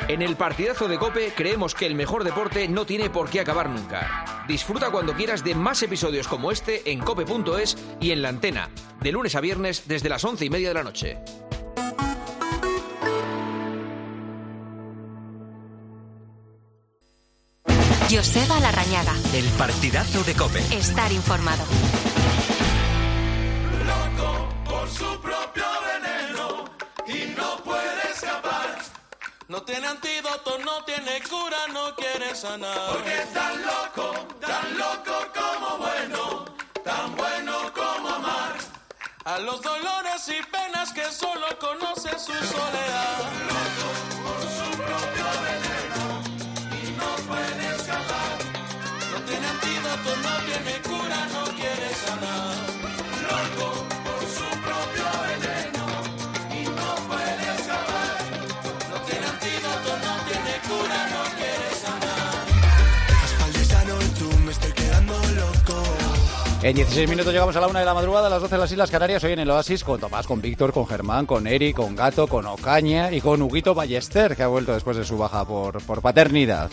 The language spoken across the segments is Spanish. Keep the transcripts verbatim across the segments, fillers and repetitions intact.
En el partidazo de COPE creemos que el mejor deporte no tiene por qué acabar nunca. Disfruta cuando quieras de más episodios como este en cope punto es y en La Antena, de lunes a viernes desde las once y media de la noche. Joseba Larrañaga. El partidazo de COPE. Estar informado. Loco por su propio veneno y no puede escapar. No tiene antídoto, no tiene cura, no quiere sanar. Porque es tan loco, tan loco como bueno, tan bueno como amar. A los dolores y penas que solo conoce su soledad. Loco por su propio veneno y no puede escapar. No tiene antídoto, no tiene cura, no quiere sanar. Loco por su propio veneno y no puede escapar. No tiene antídoto, no tiene cura, no quiere sanar. Espaldizano, tú me estoy quedando loco. En dieciséis minutos llegamos a la una de la madrugada, a las doce en las Islas Canarias, hoy en el Oasis, con Tomás, con Víctor, con Germán, con Eri, con Gato, con Ocaña y con Huguito Ballester, que ha vuelto después de su baja por, por paternidad.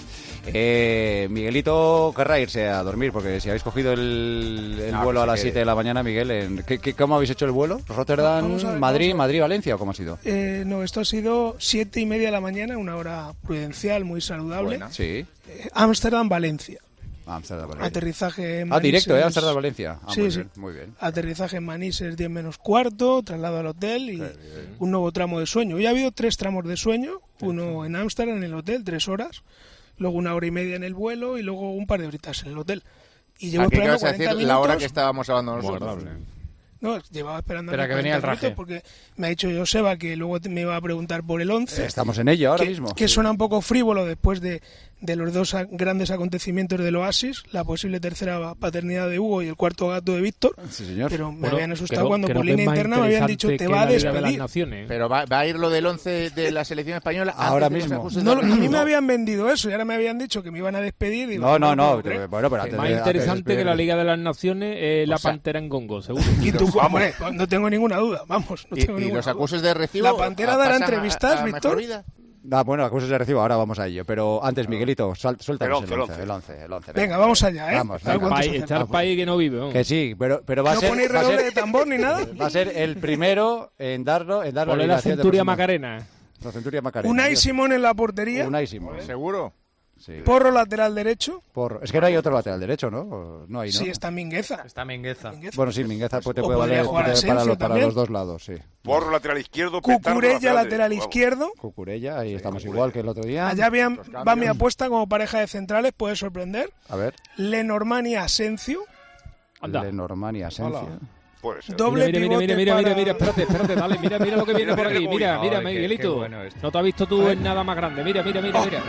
Eh, Miguelito querrá irse a dormir, porque si habéis cogido el, el no, vuelo a las siete de la mañana, Miguel, en, ¿qué, qué, ¿cómo habéis hecho el vuelo? ¿Rotterdam, ver, Madrid, Madrid, Valencia o cómo ha sido? Eh, no, esto ha sido siete y media de la mañana, una hora prudencial, muy saludable. Buena. Sí. Eh, Ámsterdam, Valencia. Amsterdam, Valencia. Aterrizaje en Ah, Manises. directo, ¿eh? Amsterdam, Valencia. Ah, sí, muy sí. Bien, muy bien. Aterrizaje en Manises, diez menos cuarto, traslado al hotel y un nuevo tramo de sueño. Hoy ha habido tres tramos de sueño, uno en Ámsterdam, en el hotel, tres horas, luego una hora y media en el vuelo y luego un par de horitas en el hotel. Y llevo Aquí esperando vas a decir cuarenta la hora minutos. que estábamos hablando nosotros. No, llevaba esperando Espera, que venía el raje. porque me ha dicho Joseba que luego me iba a preguntar por el once. Estamos en ello ahora que, mismo. Que suena un poco frívolo después de, de los dos a, grandes acontecimientos del Oasis, la posible tercera paternidad de Hugo y el cuarto gato de Víctor. Sí, señor. Pero me Bueno, habían asustado creo, cuando creo por línea interna me habían dicho te va a despedir. Pero va, va a ir lo del once de la selección española ahora antes mismo. de No, a mí me habían vendido eso y ahora me habían dicho que me iban a despedir. Digo, no, no, no. no Bueno, pero antes más de, interesante antes que la Liga de las Naciones es la o sea, Pantera en Congo, seguro. Y tú, hombre, no tengo ninguna duda, vamos. No y, tengo y ninguna los duda. acuses de recibo. La Pantera dará pasan entrevistas, a, a Víctor. Ah, bueno, la cosa se recibo, ahora vamos a ello. Pero antes, Miguelito, suel, suéltanos el el once, once, el once, el once. Venga, vamos allá, ¿eh? Vamos, A ver venga. cuántos País, está el acertamos. país que no vive. ¿no? Que sí, pero, pero va a ¿No ser... ponéis va a redoble ser- de tambor ni nada? Va a ser el primero en darlo, en darlo Ponle la Centuria Macarena. La Centuria Macarena. Unai Simón en la portería. Unai Simón. ¿Seguro? Sí. Porro lateral derecho. Por... Es que no hay otro lateral derecho, ¿no? No hay, ¿no? Sí, está Mingueza. Está Mingueza. Mingueza. Bueno, sí, Mingueza pues, te O puede podría valer jugar te- Asensio para, los, para también. los dos lados, sí. Porro lateral izquierdo, Petardo Cucurella lateral derecho. izquierdo. Cucurella, ahí estamos igual que el otro día. Allá bien, va mi apuesta como pareja de centrales, puede sorprender. A ver, Lenormand y Asensio. Anda. Lenormand y Asensio. Puede ser. Doble Mira, mira, pivote mira, mira, para... mira, mira, espérate, espérate, dale, mira, mira lo que viene por Mira, aquí, mira, mira, uy, mira, ay, qué- Miguelito, qué bueno esto. no te has visto tú en nada más grande, mira, mira, mira, Oh. mira.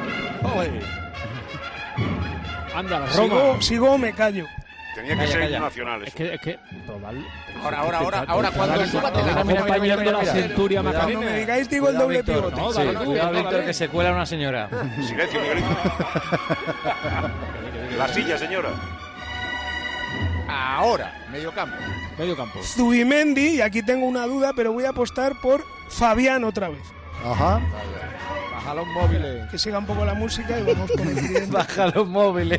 Anda, la Sigo, Roma. sigo o me callo. Tenía que Calla, ser calla. nacional Es eso. que, es que, total. Ahora, ahora, ahora, ahora, cuando Mira, suba, mira, te- mira, mira, mira, mira, la mira. Centuria Cuando me Macarena. digáis digo el doble Víctor, pivote. No, Sí, dale tú, cuidado, dale, Víctor, dale. que se cuela una señora. Silencio, Miguelito. La silla, señora. Ahora, medio campo. Medio campo. Zubimendi, y aquí tengo una duda, pero voy a apostar por Fabián otra vez. Ajá. Baja los móviles. Que siga un poco la música y vamos con el tridente. Baja los móviles.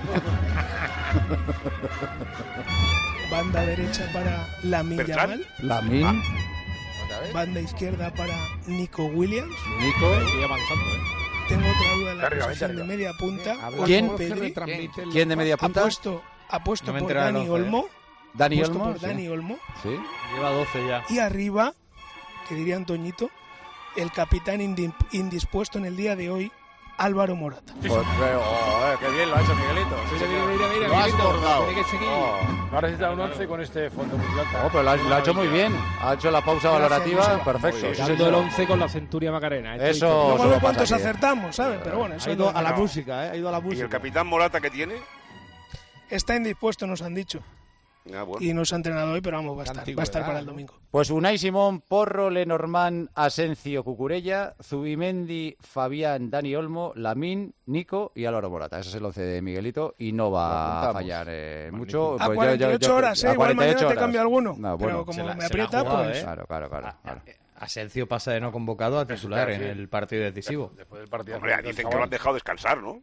Banda derecha para Lamine Bertrand. Yamal. Lamin, ¿Otra vez? Banda izquierda para Nico Williams. Nico. Sigue avanzando, ¿eh? Tengo otra duda en la Arriba, posición vente de arriba. media punta. ¿Quién? Olmo Pedri. ¿Quién de media punta? Apuesto, apuesto No me he por enterado del Dani once, ¿eh? Olmo. Dani apuesto Olmo. por sí. Dani Olmo. Sí. Lleva doce ya. Y arriba, que diría Antoñito, el capitán indi- indispuesto en el día de hoy, Álvaro Morata. Pues, pero, oh, eh, qué bien lo ha hecho Miguelito. Sí, Mira, señor. mira, mira, Lo has Miguelito, bordado. tiene que seguir. Oh, Va a necesitar un once con este fondo mundial. oh, pero lo ha, lo ha hecho muy bien. Ha hecho la pausa Gracias, valorativa. Joseba. Perfecto. Muy bien. sí, Dando señor. el once con la Centuria Macarena. Esto Eso- hay que- Luego a solo ver pasa cuántos aquí. acertamos, ¿sabes? Pero bueno, eso Ha ido no- a la no. música, ¿eh? Ha ido a la ¿Y música. el capitán Morata que tiene? está indispuesto, nos han dicho. Ah, bueno. Y no se ha entrenado hoy, pero vamos, va a estar, va a estar para el domingo. Pues Unai Simón, Porro, Lenormand, Asensio, Cucurella, Zubimendi, Fabián, Dani Olmo, Lamín, Nico y Álvaro Morata. Ese es el once de Miguelito y no Lo va a apuntamos. fallar eh, mucho. A Pues yo- cuarenta y yo- ocho yo- horas, ¿eh? a Igual mañana cuarenta y ocho te cambio horas. alguno. No, bueno, pero como se la- me se la ha aprieta, jugado, pues... ¿eh? Claro, claro, claro. claro. Asensio pasa de no convocado a titular en el partido decisivo. Después del partido. Hombre, dicen que lo han dejado descansar, ¿no?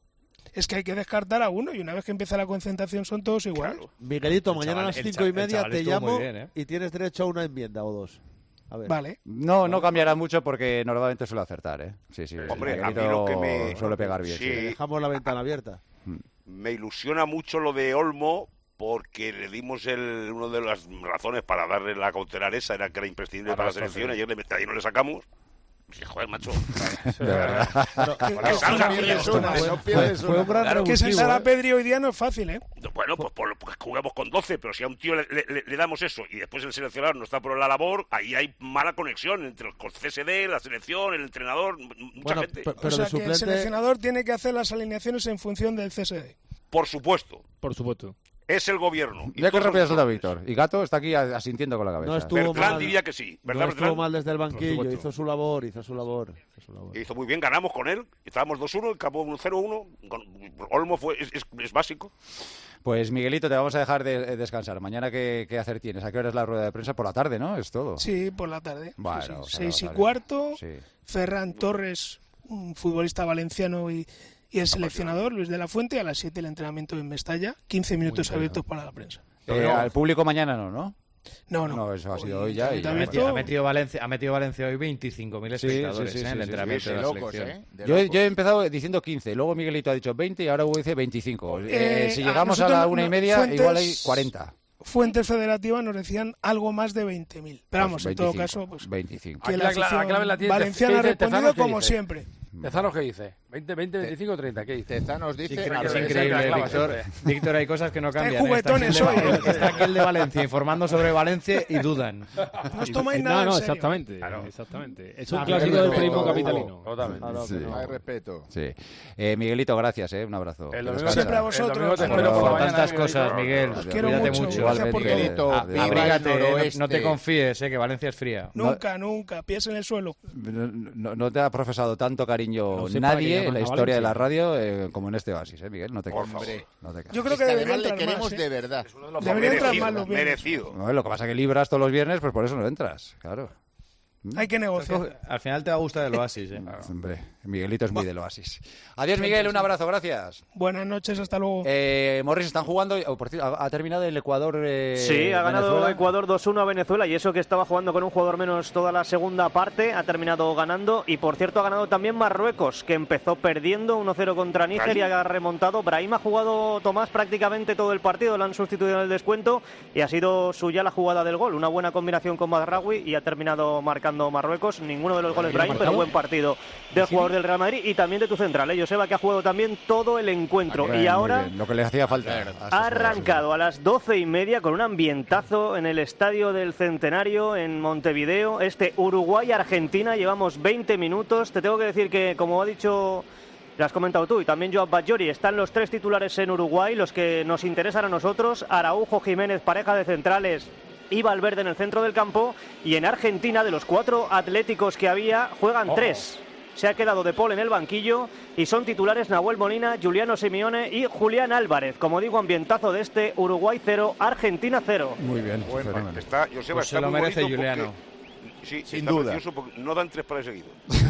Es que hay que descartar a uno y una vez que empieza la concentración son todos iguales. Claro. Miguelito, El mañana chaval- a las el cinco cha- y el media chaval te estuvo llamo muy bien, ¿eh? y tienes derecho a una enmienda o dos. A ver. Vale. No, no cambiará mucho porque normalmente suele acertar, ¿eh? Sí, sí. Hombre, a mí Miguelito lo que me... suele pegar bien. Sí, sí. Dejamos la ventana abierta. me ilusiona mucho lo de Olmo porque le dimos el, una de las razones para darle la cautelar esa, era que era imprescindible para, Para la esto, selección, sí. ayer le, ayer no le sacamos. Y, joder, macho. De verdad. Pero, Que- Bueno, que salga, una- tío, que esto una- no fue, pierdes fue un gran Claro, que revulsivo, sentar a ¿eh? Pedri hoy día no es fácil, ¿eh? Bueno, pues, por, pues jugamos con doce, pero si a un tío le, le- le damos eso y después el seleccionador no está por la labor, ahí hay mala conexión entre el C S D, la selección, el entrenador, m- mucha Bueno, gente. pe- O pero sea de que el suplente... seleccionador tiene que hacer las alineaciones en función del C S D. Por supuesto, Por supuesto. es el gobierno. Y Mira qué todos rápido los salta clubes. Víctor. Y Gato está aquí asintiendo con la cabeza. No estuvo Bertrand mal. diría que sí, ¿verdad, No estuvo Bertrand? mal desde el Por banquillo, supuesto. hizo su labor, hizo su labor. Hizo su labor. Hizo muy bien, ganamos con él, estábamos dos uno, acabó uno cero uno, con- Olmo fue, es, es- es básico. Pues Miguelito, te vamos a dejar de, de descansar. Mañana, ¿qué, ¿qué hacer tienes? ¿A qué hora es la rueda de prensa? Por la tarde, ¿no? Es todo. Sí, por la tarde. Bueno, Sí, sí. o sea, Seis y vale. cuarto. Sí. Ferran Torres, un futbolista valenciano y, y el seleccionador, Luis de la Fuente, a las siete el entrenamiento en Mestalla. quince minutos abiertos para la prensa. Eh, al público mañana no, ¿no? No, no. No, eso ha sido hoy ya. y ¿Te ya. ha Ha visto? metido, ha metido Valencia, ha metido Valencia hoy veinticinco mil Sí, espectadores sí, sí, ¿eh? en sí, el sí, entrenamiento sí, de de la locos, selección. ¿eh? De Yo, locos. yo he empezado diciendo quince, luego Miguelito ha dicho veinte y ahora Hugo dice veinticinco. Eh, Eh, si a llegamos a nosotros la no- una y no- media, Fuentes- igual hay cuarenta. Fuentes federativas nos decían algo más de veinte mil. Pero vamos, Pues en todo veinticinco, caso, pues veinticinco. que Aquí la la cla- la afición clave la tiene valenciana ha Te- Tezanos, respondido ¿qué como dice? siempre. Tezanos, ¿qué dice? ¿veinte, veinte, veinticinco, treinta? ¿Qué dice? Tezanos Es dice... increíble, Claro, es esa increíble, es la clave Víctor. siempre. Víctor, hay cosas que no Estáis cambian. ¿eh? Está aquí el juguetones de- hoy. Está aquí el de Valencia informando sobre Valencia y dudan. No os tomáis No, nada no, en serio. exactamente. exactamente. Es un Ah, clásico pero del respeto, periodismo Hugo. capitalino. Totalmente. Ah, no, Sí. que no. Hay respeto. Sí. Eh, Miguelito, gracias, ¿eh? Un abrazo. El Que domingo, descansa. Siempre a el vosotros. domingo te Hasta espero por la Por mañana, tantas Miguelito. cosas, Miguel. Os quiero Cuídate mucho, mucho. gracias por Igualmente. todo. Ah, Viva el abrígate, no- noroeste. no te confíes, eh, que Valencia es fría. Nunca, nunca. Pies en el suelo. No, no- no te ha profesado tanto cariño No sé para qué nadie llaman en la a historia de la Valencia. radio eh, como en este oasis, ¿eh, Miguel? No te Por cases. favor. No te cases. Yo creo Es que que debería además le entrar queremos más, de ¿eh? verdad. Debería entrar Merecido, más los viernes. merecido. No, lo que pasa es que libras todos los viernes, pues por eso no entras, claro. Hay que negociar. Al final te va a gustar el oasis, ¿eh? Hombre, Miguelito es muy del oasis. Adiós, Miguel, un abrazo, gracias. Buenas noches, hasta luego. Eh, Morris, están jugando, oh, por cierto, ha, ha terminado el Ecuador. Eh, Sí, ha ganado Venezuela. Ecuador dos uno a Venezuela y eso que estaba jugando con un jugador menos toda la segunda parte, ha terminado ganando y por cierto ha ganado también Marruecos, que empezó perdiendo uno cero contra Níger y ha remontado. Brahim ha jugado, Tomás, prácticamente todo el partido, lo han sustituido en el descuento y ha sido suya la jugada del gol, una buena combinación con Mazraoui y ha terminado marcando Marruecos. Ninguno de los goles Brahim, pero buen partido del jugador del Real Madrid y también de tu central, ¿eh? Joseba, que ha jugado también todo el encuentro. Bien, y muy ahora bien, lo que le hacía falta. a estos ha arrancado a las doce y media con un ambientazo en el Estadio del Centenario en Montevideo. Este Uruguay-Argentina, llevamos veinte minutos. Te tengo que decir que, como ha dicho, lo has comentado tú, y también Joao Bajori, están los tres titulares en Uruguay, los que nos interesan a nosotros. Araujo, Jiménez, pareja de centrales, y Valverde en el centro del campo. Y en Argentina, de los cuatro atléticos que había, juegan Ojo. tres. Se ha quedado De Paul en el banquillo y son titulares Nahuel Molina, Juliano Simeone y Julián Álvarez. Como digo, ambientazo de este Uruguay cero, Argentina cero. Muy bien, Bueno, fenómeno. está, Joseba, Pues está se lo muy merece bonito porque- Juliano. Sí, Sin está duda. precioso porque no dan tres para el seguido.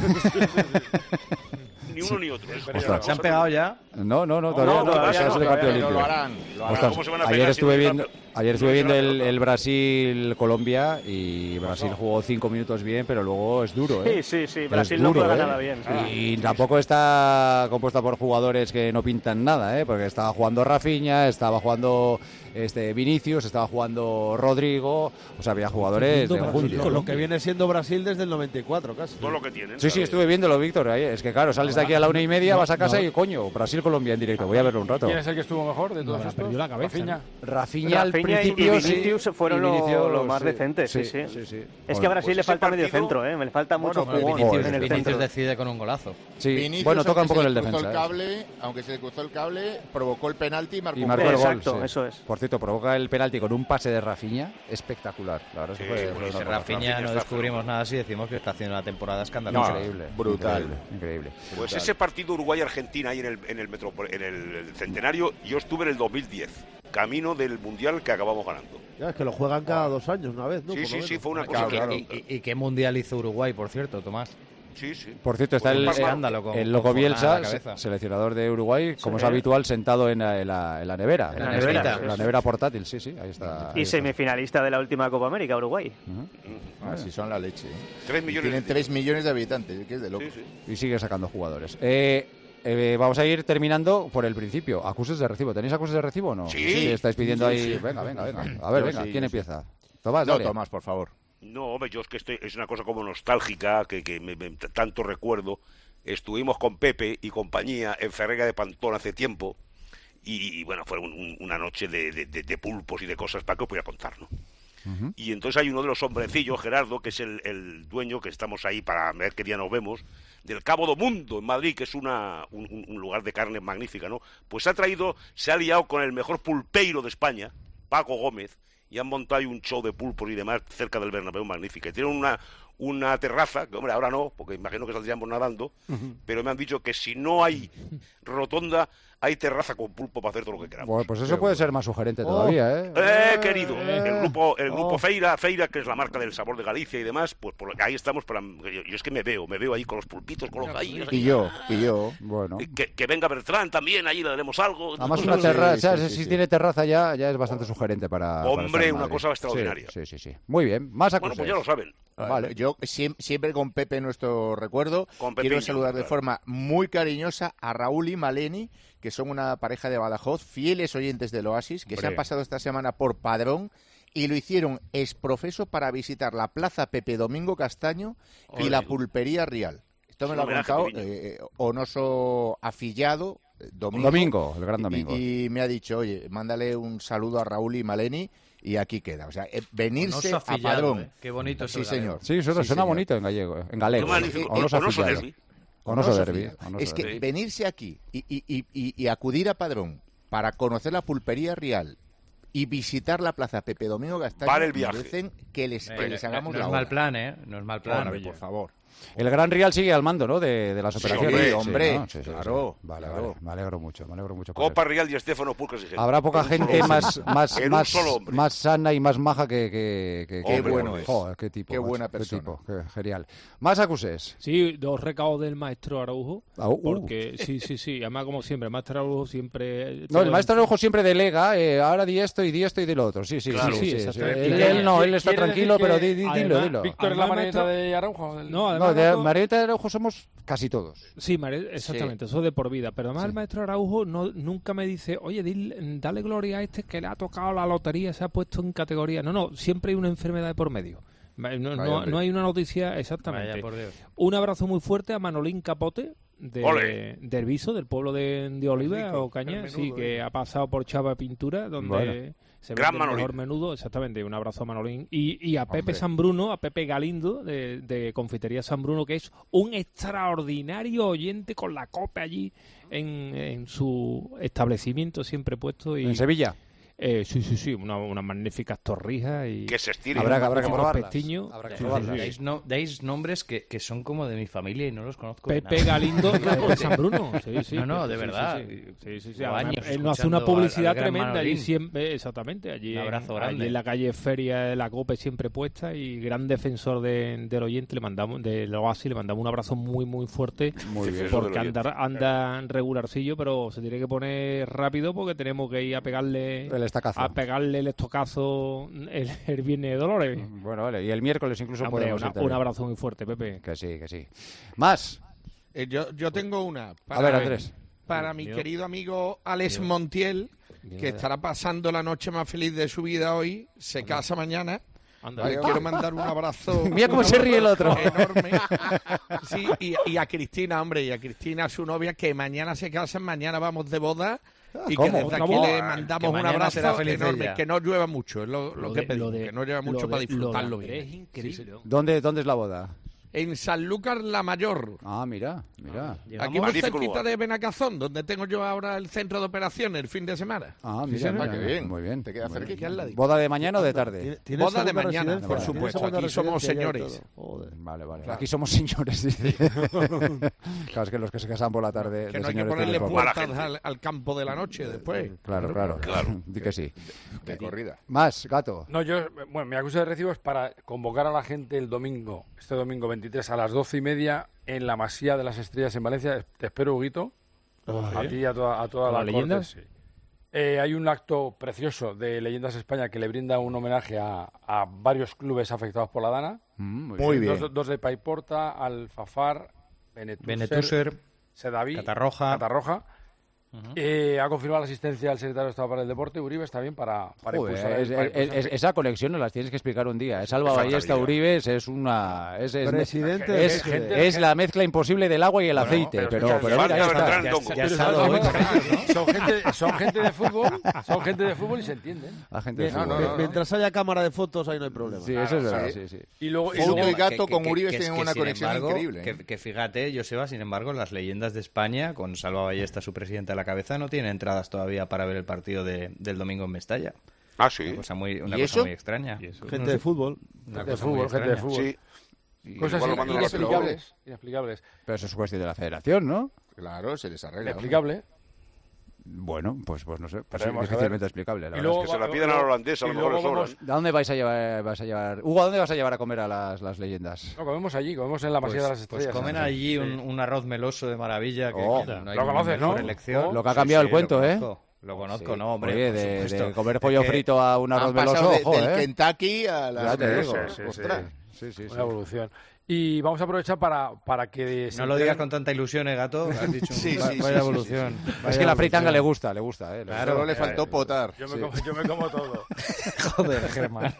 Ni uno ni otro. Es Ostras. una ¿Se han cosa pegado que- ya? No, no, no, todavía No, no. todavía Eso es no, de partido Pero limpio. lo harán, lo harán. Ostras, ¿Cómo se van a pegar ayer si estuve no se viendo, trata? ayer No estuve se viendo trata. el, el Brasil-Colombia y Brasil jugó cinco minutos bien, pero luego es duro, ¿eh? Sí, sí, sí, Es Brasil no duro, juega ¿eh? nada bien. sí. Y tampoco está compuesta por jugadores que no pintan nada, ¿eh? Porque estaba jugando Rafinha, estaba jugando este Vinicius, estaba jugando Rodrigo, o sea, había jugadores de enjundia. Con lo que viene siendo Brasil desde el noventa y cuatro, casi. Todo lo que tienen. Sí, sí, ¿sabes? estuve viéndolo, Víctor. ahí. Es que claro, sales de aquí a la una y media, vas a casa y coño, Brasil-Colombia en directo. Voy a verlo un rato. ¿Quién es el que estuvo mejor de No, todos la estos? perdió la cabeza, Rafinha. Rafinha al Rafinha y- y principio sí, Vinicius fueron y lo- Vinicius, lo más sí. decentes, sí, sí. sí, sí. Es que a Brasil pues le ese falta medio partido- centro, ¿eh? Me falta mucho Bueno, jugón Vinicius- en el Vinicius centro. decide con un golazo. Sí. Vinicius, Bueno, toca un aunque poco se en el le cruzó defensa. el ¿eh? cable, aunque se le cruzó el cable, provocó el penalti y marcó Y un marcó gol. el gol. Exacto, sí. eso es. Por cierto, provoca el penalti con un pase de Rafinha espectacular. La verdad es que Sí, fue, sí, fue sí, una Si cosa. Rafinha Rafinha no está descubrimos nada si decimos que está haciendo una temporada escandalosa. Increíble. brutal. Increíble. increíble. Pues ese partido Uruguay-Argentina ahí en el, en el metro, en el Centenario, yo estuve en el dos mil diez, camino del Mundial que acabamos ganando. Ya, es que lo juegan cada dos años, una vez, ¿no? Sí, Por sí, lo sí, menos. fue una ¿Y, cosa... qué- claro, y- y- y qué mundial hizo Uruguay, por cierto, Tomás? Sí, sí. Por cierto, está Pues el, un eh, escándalo con- el Loco con Forlán a Bielsa, la cabeza. se- seleccionador de Uruguay, como Sí. es habitual, sentado en la, en la- en la nevera. En la nevera. En la nevera portátil, sí, sí, ahí está. ahí Y está. semifinalista de la última Copa América, Uruguay. Ah, sí, son la leche. ¿eh? Tres Y millones tienen de- tres millones de habitantes, que es de loco. Sí, sí. Y sigue sacando jugadores. Eh, eh, vamos a ir terminando por el principio. Acuses de recibo. ¿Tenéis acuses de recibo o no? Sí. estáis pidiendo Sí, ahí. sí. Venga, venga, venga. A ver, Yo venga, sí, ¿quién yo sí. empieza? Tomás, No, dale. Tomás, por favor. No, hombre, yo es que estoy, es una cosa como nostálgica, que, que me, me- tanto recuerdo. Estuvimos con Pepe y compañía en Ferrega de Pantón hace tiempo, y, y, bueno, fue un- un- una noche de, de- de- de pulpos y de cosas para que os voy a contar, ¿no? Ujú. Y entonces hay uno de los hombrecillos, Gerardo, que es el, el dueño, que estamos ahí para ver qué día nos vemos, del Cabo do Mundo, en Madrid, que es una, un, un- un lugar de carne magnífica, ¿no? Pues ha traído, se ha liado con el mejor pulpeiro de España, Paco Gómez, y han montado ahí un show de pulpos y demás cerca del Bernabéu magnífica. Y tienen una, una terraza, que hombre, ahora no, porque imagino que saldríamos nadando, pero me han dicho que si no hay rotonda, hay terraza con pulpo para hacer todo lo que queramos. Bueno, pues eso puede ser más sugerente Oh. todavía, ¿eh? Eh, querido, el grupo, el grupo Oh. Feira, Feira, que es la marca del sabor de Galicia y demás, pues por, ahí estamos para... Yo, yo es que me veo, me veo ahí con los pulpitos, con los gallos. Y yo, y yo. Bueno. Que, que venga Bertrán también, allí le daremos algo. Además, una Sí, terraza, sí, o sea, sí, si sí. tiene terraza ya, ya es bastante sugerente para. para Hombre, estar en una Madrid. cosa extraordinaria. Sí, sí, sí, sí. Muy bien, más acuses. Bueno, pues ya lo saben. Vale. Yo siem- siempre con Pepe en nuestro recuerdo. Con Quiero Pepiño, saludar de claro. forma muy cariñosa a Raúl y Maleni, que son una pareja de Badajoz, fieles oyentes del Oasis, que se Hombre. han pasado esta semana por Padrón y lo hicieron exprofeso para visitar la Plaza Pepe Domingo Castaño y Ole. la Pulpería Real. Esto me Es lo ha un homenaje, contado Pepiño. eh, Onoso Afillado, eh, Domingo. Domingo, el gran Domingo. Y, y me ha dicho, oye, mándale un saludo a Raúl y Maleni y aquí queda. O sea, eh, venirse Onoso a afillado, Padrón. eh. Qué bonito eso Sí, de gallego. señor. Sí, suena, Sí, suena señor. bonito en gallego, en galego. Qué magnífico. Onoso Onoso afillado. derbi. Onoso Onoso derbi. afillado. Onoso Es que derbi. venirse aquí y, y- y- y- y acudir a Padrón para conocer la Pulpería Real y visitar la Plaza Pepe Domingo Castaño Vale el viaje. merecen que les, que Eh, les no- hagamos no la es obra. mal plan, ¿eh? No es mal plan. Hombre, por favor. El Gran Real sigue al mando, ¿no? De, de las Sí, operaciones. hombre, ¿no? hombre, Sí, sí, sí. claro, Vale, claro. vale. Me alegro mucho, me alegro mucho. por Copa eso. Real y Estéfano Pulcas y Gel. Habrá poca En un solo gente hombre. más, más, En un más, solo hombre. más sana y más maja que... que, que- Qué que- bueno es. Joder, qué tipo. Qué macho, buena qué persona. tipo, qué genial. Más acuses. Sí, dos recados del maestro Araujo. Ah, uh. Porque, sí, sí, sí. Además, como siempre, el maestro Araujo siempre. No, el maestro Araujo siempre delega, eh, ahora di esto y di esto y di lo otro. Sí, sí, Claro, sí. sí, sí, sí. exactamente. Él, Y él no, él está quiere tranquilo, decir pero que, di, di- dilo, además, dilo. Víctor es la Además, marioneta maestro- de Araujo. del- No, además, No, de Araujo- Marieta de Araujo somos casi todos. Sí, Mare- exactamente, eso de por vida. Pero además Sí. el maestro Araujo no, nunca me dice, oye, dile- dale gloria a este que le ha tocado la lotería, se ha puesto en categoría. No, no, siempre hay una enfermedad de por medio. No, no- Vaya, hombre. no hay una noticia exactamente. Vaya, por Dios. Un abrazo muy fuerte a Manolín Capote, Ole. de, de Herbiso, del pueblo de, de Oliva Rico, o Caña, el sí, menudo, que eh. ha pasado por Chava Pintura, donde Bueno. se Gran vende el Manolín. mejor menudo, exactamente. Un abrazo a Manolín. Y, y a Pepe Hombre. San Bruno, a Pepe Galindo, de, de Confitería San Bruno, que es un extraordinario oyente con la copa allí en, en su establecimiento siempre puesto. Y, En Sevilla. Eh, sí, sí, sí, una- unas magníficas torrijas y Que se estire. Habrá, habrá que magníficos probarlas. pestiños. Habrá que Sí, sí, probarlas. sí. Dais, no- dais nombres que, que son como de mi familia y no los conozco. de Pepe nada. Galindo, Pepe San Bruno. Sí, sí, No, no, Pepe, de sí, verdad. Sí, sí, sí, sí, sí. Llevo Además, años él nos hace escuchando una publicidad al- al gran tremenda allí Manolín. siempre, exactamente. Allí, Un abrazo en, grande. allí en la calle Feria de la Cope siempre puesta y gran defensor de, del oyente, le mandamos, del Oasis, le mandamos un abrazo muy, muy fuerte. Muy bien. Defensor Porque del anda, anda regularcillo, pero se tiene que poner rápido porque tenemos que ir a pegarle El estacazo. a pegarle el estocazo el, el viernes de Dolores. Bueno, vale. Y el miércoles incluso Hombre, podemos una- ir también. un abrazo muy fuerte, Pepe. Que sí, que sí. Más. Eh, yo, yo tengo una. A ver, Andrés. Para mi Mío. querido amigo Alex Mío. Montiel, Mío. que estará pasando la noche más feliz de su vida hoy, se casa mañana. Anda. Le quiero mandar un abrazo. Mira cómo un se ríe el abrazo otro. Enorme. Sí, y, y a Cristina, hombre, y a Cristina, su novia, que mañana se casan, mañana vamos de boda. Y ¿Cómo? que desde ¿Otra aquí boda? le Que mandamos un mañana abrazo será feliz enorme. ella. Que no llueva mucho, es lo, lo Lo que de- pedimos. lo de- que no llueva lo mucho de- para disfrutarlo lo de bien. Andrés es increíble. ¿Dónde, ¿Dónde es la boda? en Sanlúcar la Mayor. Ah, mira, mira. Aquí muy cerquita de Benacazón, donde tengo yo ahora el centro de operaciones el fin de semana. Ah, Sí, mira, señor. mira, Qué bien. muy bien. Te queda muy cerquita. bien. ¿Boda de mañana o de tarde? ¿Tiene Boda de segunda mañana, residencia? por ¿Tiene supuesto. segunda Aquí somos residencia ya y señores. todo? Joder. Vale, vale. Claro. Aquí somos señores. Dice. Claro, es que los que se casan por la tarde. Que de no hay que señores ponerle tienen poco. puertas al, al campo de la noche después. Claro, claro. Claro. Di que sí. De corrida. Más, Gato. No, yo, bueno, mi acuso de recibo es para convocar a la gente el domingo, este domingo veintitrés a las doce y media en la Masía de las Estrellas en Valencia. Te espero, Huguito, a ti y a toda, a toda la ¿Las leyendas? corte, sí. Eh, hay un acto precioso de Leyendas España que le brinda un homenaje a, a varios clubes afectados por la Dana. Mm, muy Muy bien. bien. Dos, dos de Paiporta, Alfafar, Benetuser, Benetuser, Sedaví, Catarroja. Catarroja. Eh, ha confirmado la asistencia del secretario de Estado para el Deporte, Uribe, está bien para, para Joder, impulsar. es- para es- impulsar- es- esa conexión nos las tienes que explicar un día. Es Alba Falta Ballesta vida. Uribes, es una. Es, es, Presidente es, de- gente- es la mezcla imposible del agua y el aceite. pero Pero, escucha, pero mira, ahí falta está. Beltrán Dongo. Ya Pero está son, hoy con ellos, ¿no? son gente, son gente de fútbol, son gente de fútbol y se entienden. La gente de Bien, fútbol. no, no, no. Mientras haya cámara de fotos, ahí no hay problema. Sí, eso es verdad. sí. Sí, sí. Y luego, y Fouto luego- y Gato Que- con que- Uribe que es tienen que, una sin conexión embargo, increíble. ¿eh? Que, que fíjate, Joseba, sin embargo, las leyendas de España, con Salva Ballesta, su presidenta a la cabeza, no tienen entradas todavía para ver el partido de- del domingo en Mestalla. Ah, sí. Una cosa muy, una ¿Y cosa eso? muy extraña. Gente de fútbol. Una gente de cosa muy fútbol, gente de extraña. fútbol. Sí. Cosas Igual lo mandan a la inexplicables, inexplicables. Pero eso es cuestión de la federación, ¿no? Claro, se les arregla. hombre. Inexplicable. Bueno, pues, pues no sé. Pues Veremos, es a difícilmente ver. explicable. La Y verdad luego es Que se la va- piden a la holandesa, a y lo mejor luego les vamos- sobran. que- ¿A dónde vais a llevar, vas a llevar? Hugo, ¿a dónde vas a llevar a comer a las, las leyendas? No, comemos allí, comemos en la Masía Pues, de las pues Estrellas. comen Sí. allí un, un arroz meloso de maravilla que, Oh, que no hay lo conoces, mejor ¿no? elección. Lo que ha Sí, cambiado sí, el cuento, lo ¿eh? conozco. Lo conozco, Sí. no, hombre. Oye, por de, supuesto. de comer pollo Es que frito a un arroz Han pasado meloso, de- ojo, del ¿eh? Kentucky a la... Ya te digo. Sí, sí, sí. Ostras. Sí, sí, sí. Una evolución. Y vamos a aprovechar para, para que... se No lo digas enteren- con tanta ilusión, ¿eh, Gato? Has dicho, Sí, va- sí, vaya sí, sí, evolución. Es vaya que la fritanga evolución. le gusta, le gusta, ¿eh? Le Claro. Solo le faltó potar. Yo me, Sí. como, yo me como todo. Joder, Germán.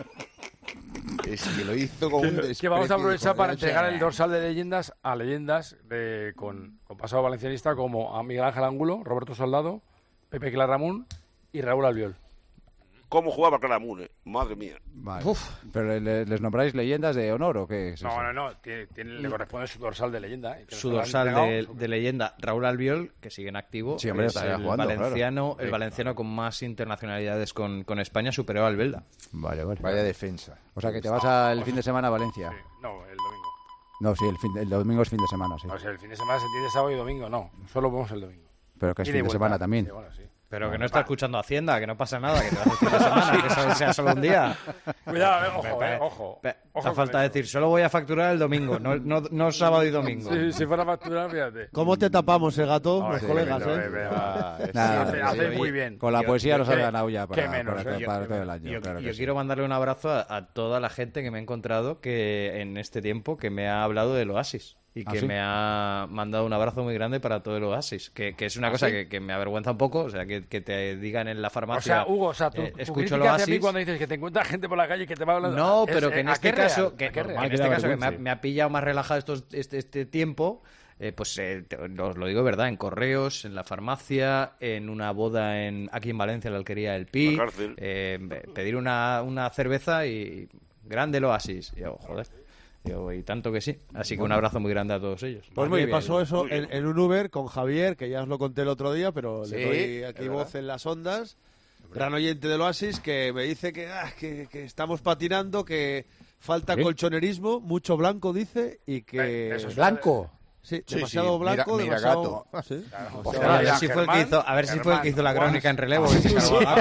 Es que lo hizo con un que, desprecio. que vamos a aprovechar joder, para o sea, entregar el dorsal de leyendas a leyendas de, con, con pasado valencianista como a Miguel Ángel Angulo, Roberto Soldado, Pepe Claramunt y Raúl Albiol. ¿Cómo jugaba Claramunt? eh? Madre mía. Vale. ¿Pero le- les nombráis leyendas de honor o qué es No, eso? no, no, tiene, tiene- le corresponde su dorsal de leyenda. eh, que nos Su lo han dorsal entregado. de, de leyenda, Raúl Albiol, que sigue en activo, Sí, hombre, es estaría el jugando, valenciano, claro. el Sí. valenciano con más internacionalidades con, con España, superó a Albelda. Vale, vale. Vaya defensa. O sea, que te vas al fin de semana a Valencia. Sí, no, el domingo. No, sí, el, fin de- el domingo es fin de semana, sí. O sea, el fin de semana se entiende sábado y domingo, no. Solo vemos el domingo. Pero que es Ida fin y de vuelta. semana también. Sí, bueno, sí. Pero que no está escuchando Hacienda, que no pasa nada, que te vas el fin de semana, que eso sea solo un día. Cuidado, eh, ojo, Pe- eh, pe- ojo. pe- Ojo Te con falta eso. decir, solo voy a facturar el domingo, no, no, no sábado y domingo. Sí, si fuera facturar, fíjate. ¿Cómo te tapamos, eh, Gato? No, Los sí, colegas, no, ¿eh? eh, Ah, eh, nada, hace- sí, hace sí. muy bien. Con la Yo- poesía yo- nos ha que- ganado ya para, que menos, para- eh, para que todo el año. Yo, claro que yo sí. quiero mandarle un abrazo a, a toda la gente que me he encontrado que en este tiempo que me ha hablado del Oasis y ¿Ah, que sí? me ha mandado un abrazo muy grande para todo el Oasis, que, que es una ¿Ah, cosa sí? que, que me avergüenza un poco, o sea, que, que te digan en la O farmacia. sea, Hugo, o sea, tú, eh, tu escucho el crítica hacia mí Oasis. cuando dices que te encuentras gente por la calle que te va hablando... No, es- pero eh, que en ¿a este qué real? caso, ¿A que, qué real? en que este da caso que me ha, vergüenza. me ha pillado más relajado estos, este, este tiempo, eh, pues eh, te- os lo digo verdad, en correos, en la farmacia, en una boda en aquí en Valencia, en la alquería del Pi, La cárcel. eh, pedir una, una cerveza y grande el Oasis. Y yo, joder. Digo, y tanto que sí. Así que un abrazo muy grande a todos ellos. Pues muy me bien. pasó eso en, en un Uber con Javier, que ya os lo conté el otro día, pero Sí, le doy aquí es voz verdad. en las ondas. Gran oyente del Oasis, que me dice que, ah, que, que estamos patinando, que falta ¿Sí? colchonerismo, mucho blanco, dice, y que... Eh, eso es ¿Blanco? Sí, Sí, demasiado sí, mira- blanco, mira demasiado... Gato. Sí. Pues A ver Germán, si fue el que hizo, a ver si fue el que hizo la Germán, crónica en relevo. Que se cargó a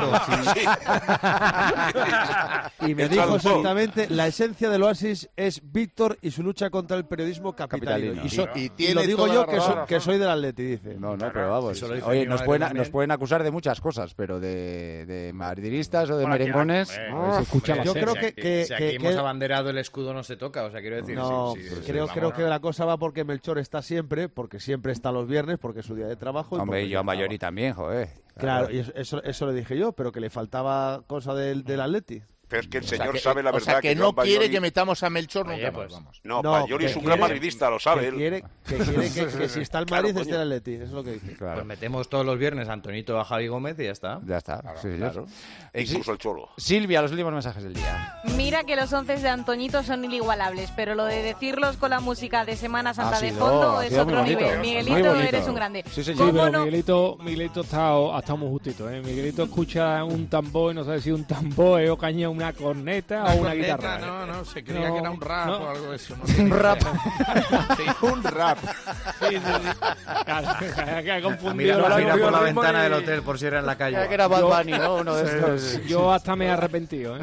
Gato. Y me Está dijo al sol. exactamente, la esencia del Oasis es Víctor y su lucha contra el periodismo capitalino. Capitalino. Y, so- Y- y y tiene lo digo toda yo la que, so- razón. que soy del Atleti, dice. No, no, pero vamos. Eso lo dice Oye, mi nos madre pueden, también. nos pueden acusar de muchas cosas, pero de, de madridistas o de Bueno, aquí- merengones. hombre, no se escucha yo más. creo Si que- aquí- que- si que- aquí que- hemos abanderado el escudo no se toca, o sea, quiero decir... No, sí, sí, pues sí, creo, vamos, creo no. que la cosa va porque Melchor está siempre, porque siempre está los viernes, porque es su día de trabajo. y Hombre, porque y yo a estaba- Mayori también, joder. Claro, y eso, eso, eso le dije yo, pero que le faltaba cosa del, del Atleti. Pero es que el O sea, señor que- sabe la o verdad sea, que, no Joan quiere Bayoli- que metamos a Melchor Oye, nunca pues, más, vamos. No, No, Bayoli que es un gran quiere- madridista, lo sabe que él. quiere, Que quiere que, que si está el Madrid claro, esté el Atleti, es lo que dice. Claro. Pues metemos todos los viernes a Antonito, a Javi Gómez y ya está. Ya está, claro, sí, claro. E incluso el Cholo. Silvia, los últimos mensajes del día. Mira que los once de Antoñito son inigualables, pero lo de decirlos con la música de Semana Santa ha de sido, fondo es otro bonito, nivel. Miguelito, eres un grande. Sí, señor. Sí, pero no? Miguelito, Miguelito está, ha estado muy justito. ¿eh? Miguelito escucha un tambor y no sabe si un tambor es o caña una corneta una o una corneta, guitarra. No, no, se creía no, que era un rap no. o algo de eso. No un rap. Sí, un rap. Sí, sí, sí. Claro, que ha confundido. Mira, la mira por la ventana y... del hotel por si era en la calle. Ya que era Bad Bunny, ¿no? Uno de estos. Yo hasta me he arrepentido. ¿eh?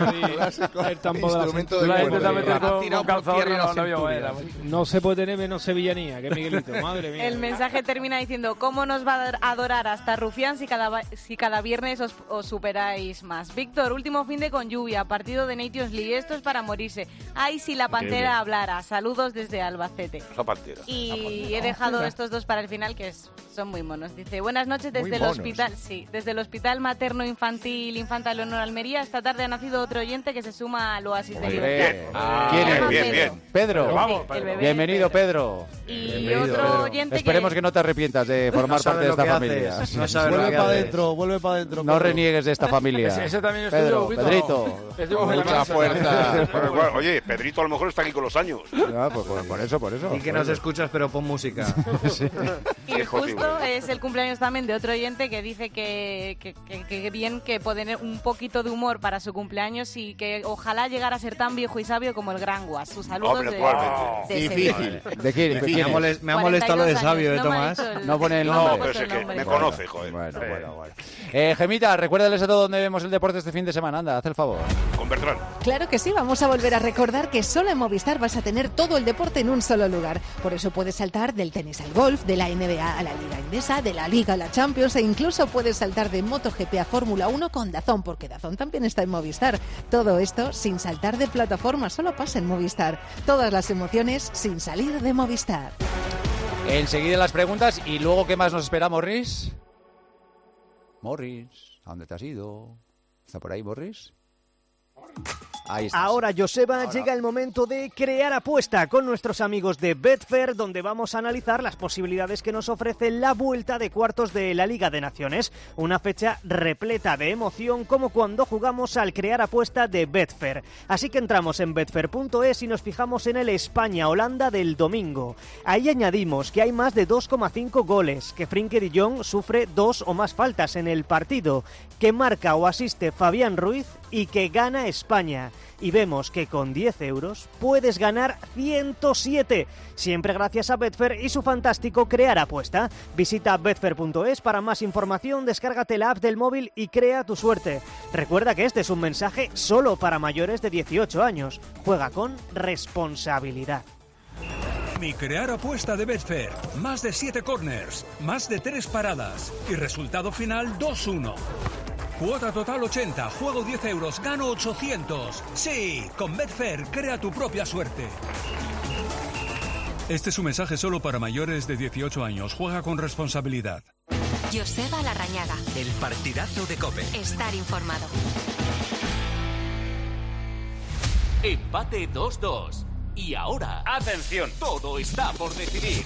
El tambor de la instrumento de la gente también Ha con, tirado con por tierra la no, cintura. no se puede tener menos sevillanía que Miguelito, madre mía. El mensaje termina diciendo: ¿cómo nos va a adorar hasta Rufián si cada, si cada viernes os, os superáis más? Víctor, último fin de con lluvia, partido de Nations League, esto es para morirse. Ay, si la Pantera hablara. Saludos desde Albacete. La Pantera. Y he dejado estos dos para el final, que es, son muy monos. Dice: buenas noches desde el hospital, sí, desde el Hospital Materno Infantil Infanta Leonor Almería. Esta tarde ha nacido otro oyente que se suma al Oasis de Libertad. Bien, Ah, bien, ¿quién es? bien, bien. Pedro. Sí, vamos, el bebé Bienvenido, Pedro. Y Bienvenido, otro Pedro. oyente Esperemos que... que no te arrepientas de formar No parte de lo esta que familia. haces, no sabes Vuelve lo que para haces. adentro, vuelve para adentro. No reniegues de esta familia. Ese, ese también es Pedro, tuyo, Pedrito. Mucha fuerza. Bueno, bueno, oye, Pedrito a lo mejor está aquí con los años. Ah, pues, pues, por eso, por eso. Y que nos escuchas, pero pon música. Sí. Y Es justo posible. es el cumpleaños también de otro oyente que dice que, que, que, que bien que poner un poquito de humor para su cumpleaños y que ojalá llegara a ser tan viejo y sabio como el Gran Guas. Sus saludos Hombre, de, actualmente. de Difícil. Sevilla. ¿De qué? ¿De Me quién ha, es? molest- me ha molestado lo de sabio, ¿eh, No me ha Tomás? dicho el- No pone el no me ha nombre. No, pero puesto es el que nombre. me conoce, joder. Bueno, bueno, bueno. Eh, Gemita, recuérdales a todo dónde vemos el deporte este fin de semana. Anda, haz el favor. Con Bertrán. Claro que sí, vamos a volver a recordar que solo en Movistar vas a tener todo el deporte en un solo lugar. Por eso puedes saltar del tenis al golf, de la N B A a la Liga Endesa, de la Liga a la Champions e incluso puedes saltar de MotoGP a Fórmula uno con DAZN, porque DAZN también está en Movistar. Todo esto sin saltar de plataforma, solo pasa en Movistar. Todas las emociones sin salir de Movistar. Enseguida las preguntas y luego, ¿qué más nos espera, Morris? Morris, ¿a dónde te has ido? ¿Está por ahí, Morris? Ahí estás. Ahora, Joseba, Ahora. llega el momento de crear apuesta con nuestros amigos de Betfair, donde vamos a analizar las posibilidades que nos ofrece la vuelta de cuartos de la Liga de Naciones. Una fecha repleta de emoción, como cuando jugamos al crear apuesta de Betfair. Así que entramos en betfair punto es y nos fijamos en el España-Holanda del domingo. Ahí añadimos que hay más de dos coma cinco goles, que Frenkie de Jong sufre dos o más faltas en el partido, que marca o asiste Fabián Ruiz y que gana España. Y vemos que con diez euros puedes ganar ciento siete, siempre gracias a Betfair y su fantástico crear apuesta. Visita betfair punto es para más información, descárgate la app del móvil y crea tu suerte. Recuerda que este es un mensaje solo para mayores de dieciocho años. Juega con responsabilidad. Mi crear apuesta de Betfair. Más de siete corners, más de tres paradas y resultado final dos uno. Cuota total ochenta, juego diez euros, gano ochocientos. Sí, con Betfair crea tu propia suerte. Este es un mensaje solo para mayores de dieciocho años. Juega con responsabilidad. Joseba Larrañaga. El partidazo de COPE. Estar informado. Empate dos dos. Y ahora, atención, todo está por decidir.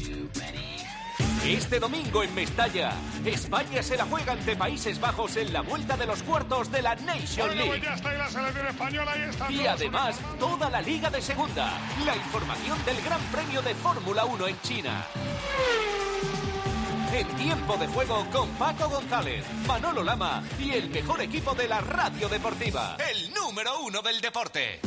Este domingo en Mestalla, España se la juega ante Países Bajos en la vuelta de los cuartos de la Nation League. Bueno, pues ya está ahí la selección española, ahí está. Y además, toda la Liga de Segunda. La información del Gran Premio de Fórmula uno en China. En tiempo de juego con Paco González, Manolo Lama y el mejor equipo de la radio deportiva. El número uno del deporte.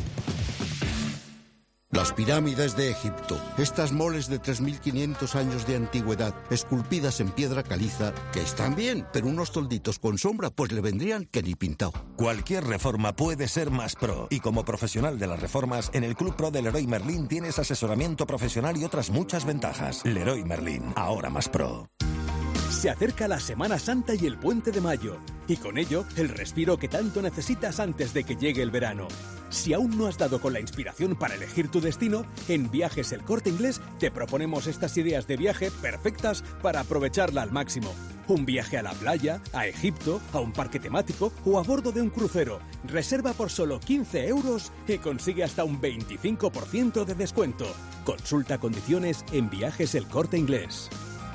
Las pirámides de Egipto, estas moles de tres mil quinientos años de antigüedad, esculpidas en piedra caliza, que están bien, pero unos tolditos con sombra pues le vendrían que ni pintado. Cualquier reforma puede ser más pro, y como profesional de las reformas, en el Club Pro de Leroy Merlin tienes asesoramiento profesional y otras muchas ventajas. Leroy Merlin, ahora más pro. Se acerca la Semana Santa y el Puente de Mayo, y con ello el respiro que tanto necesitas antes de que llegue el verano. Si aún no has dado con la inspiración para elegir tu destino, en Viajes El Corte Inglés te proponemos estas ideas de viaje perfectas para aprovecharla al máximo. Un viaje a la playa, a Egipto, a un parque temático o a bordo de un crucero. Reserva por solo quince euros y consigue hasta un veinticinco por ciento de descuento. Consulta condiciones en Viajes El Corte Inglés.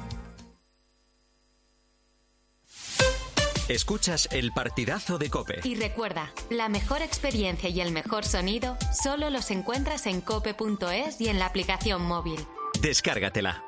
Escuchas el partidazo de COPE. Y recuerda, la mejor experiencia y el mejor sonido solo los encuentras en cope punto es y en la aplicación móvil. Descárgatela.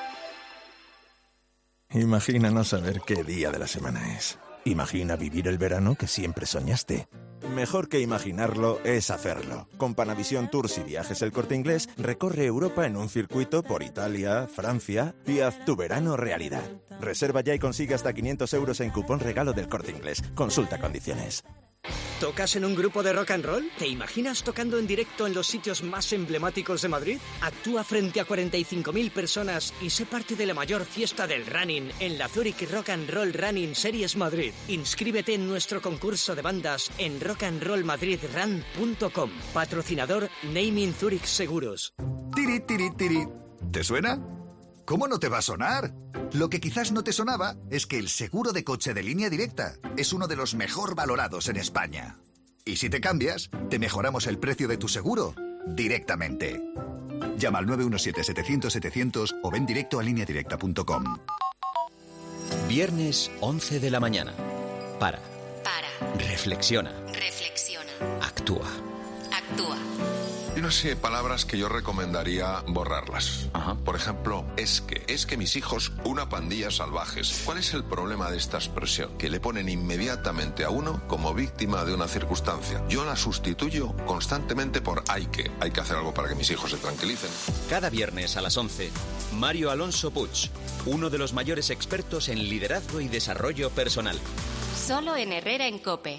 Imagina no saber qué día de la semana es. Imagina vivir el verano que siempre soñaste. Mejor que imaginarlo es hacerlo. Con Panavisión Tours y Viajes El Corte Inglés, recorre Europa en un circuito por Italia, Francia y haz tu verano realidad. Reserva ya y consigue hasta quinientos euros en cupón regalo del Corte Inglés. Consulta condiciones. ¿Tocas en un grupo de rock and roll? ¿Te imaginas tocando en directo en los sitios más emblemáticos de Madrid? Actúa frente a cuarenta y cinco mil personas y sé parte de la mayor fiesta del running en la Zurich Rock and Roll Running Series Madrid. Inscríbete en nuestro concurso de bandas en rock and roll madrid run punto com. Patrocinador Naming Zurich Seguros. Tiri, tiri, tiri. ¿Te suena? ¿Cómo no te va a sonar? Lo que quizás no te sonaba es que el seguro de coche de Línea Directa es uno de los mejor valorados en España. Y si te cambias, te mejoramos el precio de tu seguro directamente. Llama al nueve uno siete, setecientos, setecientos o ven directo a línea directa punto com. Viernes once de la mañana. Para. Para. Reflexiona. Reflexiona. Actúa. Actúa. Hay una serie de palabras que yo recomendaría borrarlas. Ajá. Por ejemplo, es que, es que mis hijos, una pandilla salvajes. ¿Cuál es el problema de esta expresión? Que le ponen inmediatamente a uno como víctima de una circunstancia. Yo la sustituyo constantemente por hay que. Hay que hacer algo para que mis hijos se tranquilicen. Cada viernes a las once, Mario Alonso Puig, uno de los mayores expertos en liderazgo y desarrollo personal. Solo en Herrera en COPE.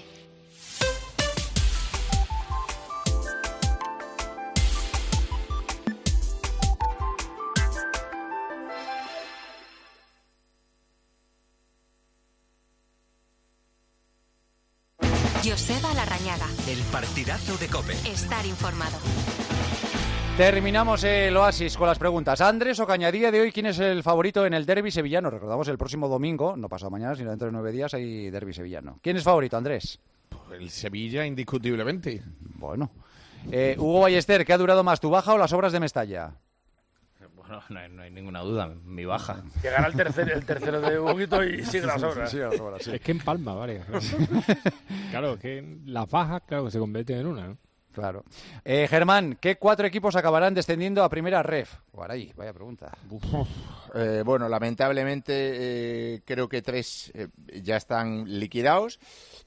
Joseba Larrañaga. El partidazo de COPE. Estar informado. Terminamos el Oasis con las preguntas. Andrés Ocaña, día de hoy, ¿quién es el favorito en el derbi sevillano? Recordamos el próximo domingo, no pasado mañana, sino dentro de nueve días, hay derbi sevillano. ¿Quién es favorito, Andrés? El Sevilla, indiscutiblemente. Bueno. Eh, Hugo Ballester, ¿qué ha durado más, tu baja o las obras de Mestalla? Bueno, no hay, no hay ninguna duda, mi baja. Llegará el tercer, el tercero de Huguito y sigue las obras. Sí, sí, sí, sí. Es que empalma, vale. Claro, que las bajas, claro, que se convierten en una, ¿no? Claro. Eh, Germán, ¿qué cuatro equipos acabarán descendiendo a primera ref? Guaray, vaya pregunta. Eh, bueno, lamentablemente eh, creo que tres eh, ya están liquidados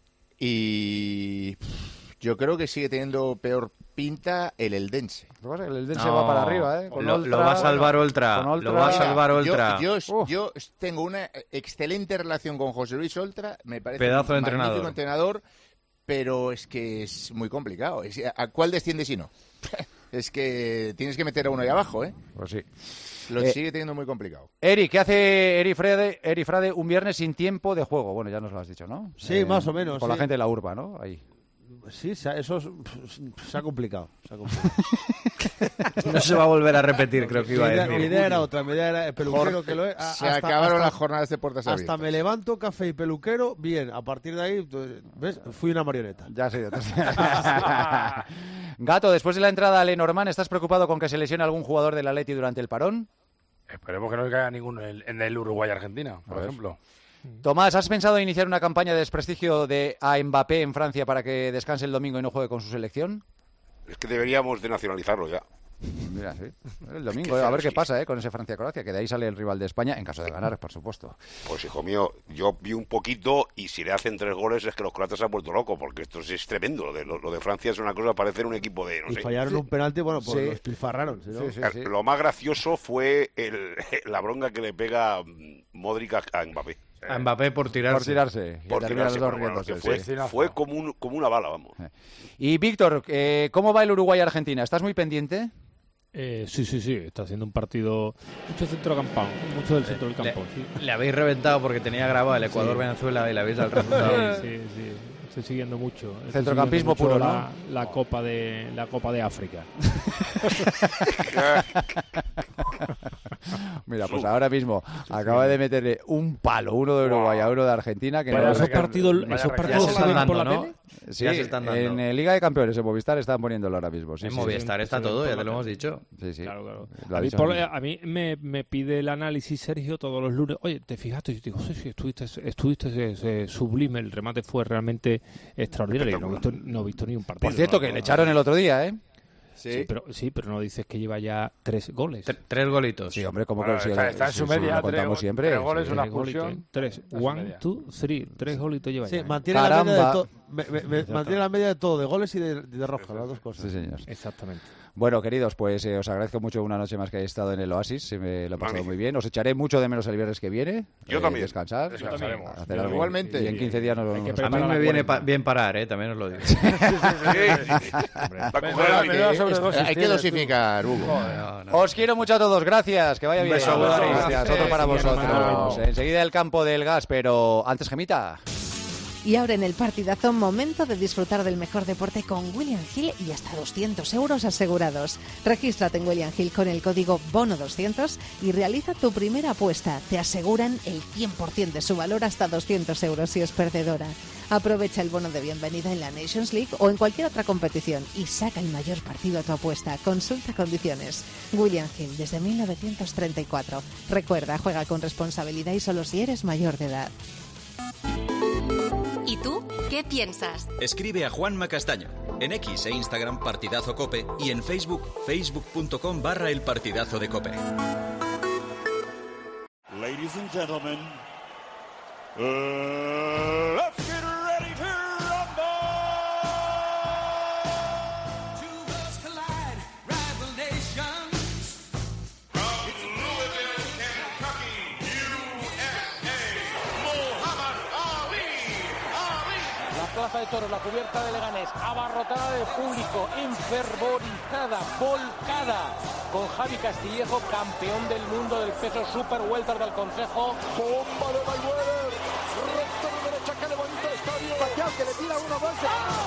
y yo creo que sigue teniendo peor pinta el Eldense. Lo que pasa es que el Eldense no, va para arriba, ¿eh? Con lo, Oltra, lo va a salvar Oltra. Lo va a salvar Oltra. Yo, yo, yo tengo una excelente relación con José Luis Oltra. Me parece pedazo de un magnífico entrenador. entrenador, pero es que es muy complicado. ¿A cuál desciende si no? Es que tienes que meter a uno ahí abajo, ¿eh? Pues sí. Lo eh, sigue teniendo muy complicado. Eri, ¿qué hace Eri Frade, Eri Frade un viernes sin tiempo de juego? Bueno, ya nos lo has dicho, ¿no? Sí, eh, más o menos. Con sí. la gente de la urba, ¿no? Ahí. Sí, eso se ha complicado. Se ha complicado. No se va a volver a repetir, creo que iba a decir. Mi idea era otra, mi idea era el peluquero que lo es. Se hasta, acabaron hasta, las jornadas de puertas abiertas. Hasta me levanto, café y peluquero, bien. A partir de ahí, ¿ves? Fui una marioneta. Ya sé, ya sé. Gato, después de la entrada a Lenormand, ¿estás preocupado con que se lesione algún jugador del Atleti durante el parón? Esperemos que no caiga ninguno en el Uruguay-Argentina, por ejemplo. Tomás, ¿has pensado en iniciar una campaña de desprestigio de a Mbappé en Francia para que descanse el domingo y no juegue con su selección? Es que deberíamos de nacionalizarlo ya. Mira, sí. El domingo, a ver qué pasa, ¿eh? Con ese Francia-Croacia, que de ahí sale el rival de España, en caso de ganar, por supuesto. Pues, hijo mío, yo vi un poquito y si le hacen tres goles es que los croatas se han vuelto locos, porque esto es tremendo. Lo de, lo, lo de Francia es una cosa, parecer un equipo de, no y sé. fallaron un penalti, bueno, pues sí. los pilfarraron. ¿Sí, no? sí, sí, sí. Lo más gracioso fue el, la bronca que le pega Modric a, a Mbappé. A Mbappé por tirarse. Por tirarse. Por tirarse los bueno, riéndose, fue, sí. fue como, un, como una bala, vamos. Y Víctor, eh, ¿cómo va el Uruguay-Argentina? ¿Estás muy pendiente? Eh, sí, sí, sí. Está haciendo un partido mucho centrocampo, mucho del centro del campo. Le, sí. le habéis reventado porque tenía grabado el Ecuador-Venezuela sí. y le habéis dado el resultado. Sí, sí, sí. Estoy siguiendo mucho. Estoy Centrocampismo siguiendo mucho puro, la, ¿no? La Copa de la Copa de África. Mira, pues ahora mismo acaba de meterle un palo, uno de Uruguay a uno de Argentina. Que Pero no esos partidos, esos partidos se ven por la tele. Sí, Ya se están dando. en eh, Liga de Campeones, en Movistar están poniéndolo ahora mismo. Sí, en sí, Movistar sí. está todo, ya te lo hemos dicho. Sí, sí. Claro, claro. Lo ha A mí, dicho por- Ángel. a mí me, me pide el análisis Sergio todos los lunes. Oye, ¿te fijaste? Y yo digo, sí, sí, estuviste, estuviste ese sublime. El remate fue realmente extraordinario. No he visto, no he visto ni un partido. Por cierto, que le echaron el otro día, ¿eh? Sí, pero, sí, pero no dices que lleva ya tres goles. Tres golitos. Sí, hombre, como Bueno, que está- sí, está en sí, su sí, media, lo tres contamos go- siempre. tres goles, sí. una expulsión. Tres. One, two, three. Tres golitos lleva Sí, ya. mantiene la, media de Caramba. to- me- me- me- mantiene la media de todo, de goles y de, de roja, las dos cosas. Sí, señor. Exactamente. Bueno, queridos, pues eh, os agradezco mucho una noche más que hayáis estado en el Oasis. Se me lo he pasado muy bien. Os echaré mucho de menos el viernes que viene. Yo Eh, también. Descansar. Descansaremos. Hacer algo. Igualmente. Y en quince días nos vamos A mí me viene pa- bien parar, ¿eh? También os lo digo. Hay que dosificar, Hugo. Os quiero mucho a todos, gracias, que vaya bien. beso, beso. Gracias, otro para Sí, vosotros. Enseguida el campo del gas, pero antes Gemita. Y ahora en el partidazo, momento de disfrutar del mejor deporte con William Hill y hasta doscientos euros asegurados. Regístrate en William Hill con el código bono doscientos y realiza tu primera apuesta. Te aseguran el cien por ciento de su valor hasta doscientos euros si es perdedora. Aprovecha el bono de bienvenida en la Nations League o en cualquier otra competición y saca el mayor partido a tu apuesta. Consulta condiciones. William Hill, desde mil novecientos treinta y cuatro. Recuerda, juega con responsabilidad y solo si eres mayor de edad. ¿Y tú qué piensas? Escribe a Juanma Castaño. En X e Instagram Partidazo Cope y en Facebook facebook.com barra el Partidazo de Cope. Ladies and gentlemen, uh, let's get ready to rumble! Two worlds collide, rival nations. From Louisville, Kentucky, U S A, Muhammad Ali. Ali. La plaza de toros, la cubierta de Leganés, abarrotada de público, enfervorizada, volcada, con Javi Castillejo, campeón del mundo del peso super welter del Consejo. Bomba de Mayweather, recto de derecha que levanta el estadio. Pacquiao que le tira uno más.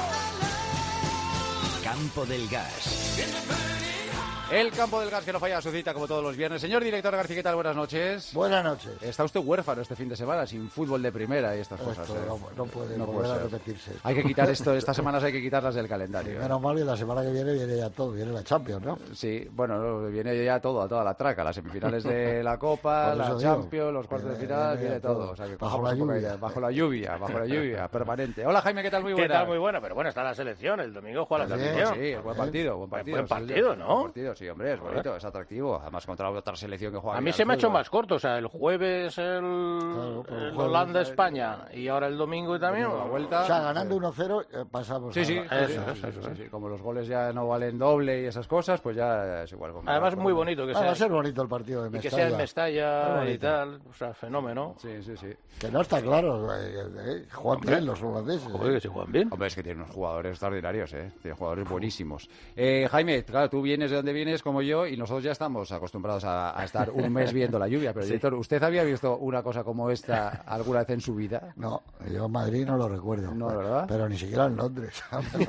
Campo del Gas. El campo del gas que no falla a su cita como todos los viernes. Señor director García, ¿qué tal? Buenas noches. Buenas noches. Está usted huérfano este fin de semana, sin fútbol de primera y estas cosas. Esto ¿eh? no, no puede No volver puede a ser. repetirse. Hay que quitar esto, estas semanas hay que quitarlas del calendario. ¿eh? Menos mal que la semana que viene viene ya todo, viene la Champions, ¿no? Sí, bueno, no, viene ya todo, a toda la traca, las semifinales de la Copa, Por la eso digo, Champions, los cuartos de viene- final, viene viene todo. todo. O sea, que Bajo cojamos la un poco lluvia. de- bajo la lluvia, bajo la lluvia, permanente. Hola Jaime, ¿qué tal? Muy ¿Qué buena. tal? Muy buena, pero bueno, está la selección, el domingo juega la Sí, selección. sí, es buen partido, buen partido. Buen sí, partido, sí, ¿no? buen partido, sí, hombre, es bonito, es atractivo. Además contra otra selección que juega A bien mí al se me ha hecho fútbol. más corto, o sea, el jueves el, pero el el jueves- Holanda-España y ahora el domingo y también. La vuelta. O sea, ganando uno cero eh, pasamos. Sí, a- sí, Eso, sí, eso, sí, eso, sí, eso. sí, como los goles ya no valen doble y esas cosas, pues ya es igual. Además, muy bonito que Ah, va sea. a ser bonito el partido de Y Mestalla. que sea en Mestalla Muy y bonito. tal, o sea, fenómeno. Sí, sí, sí. Que no está claro, eh, eh, juegan Hombre. bien los holandeses. Joder, eh. que se juegan bien. Hombre, es que tiene unos jugadores extraordinarios, ¿eh? Tiene jugadores buenísimos. Eh, Jaime, claro, tú vienes de donde vienes como yo y nosotros ya estamos acostumbrados a, a estar un mes viendo la lluvia. Pero, Sí. director, ¿usted había visto una cosa como esta alguna vez en su vida? No, yo en Madrid no lo recuerdo. No, ¿verdad? Pero ni siquiera en Londres.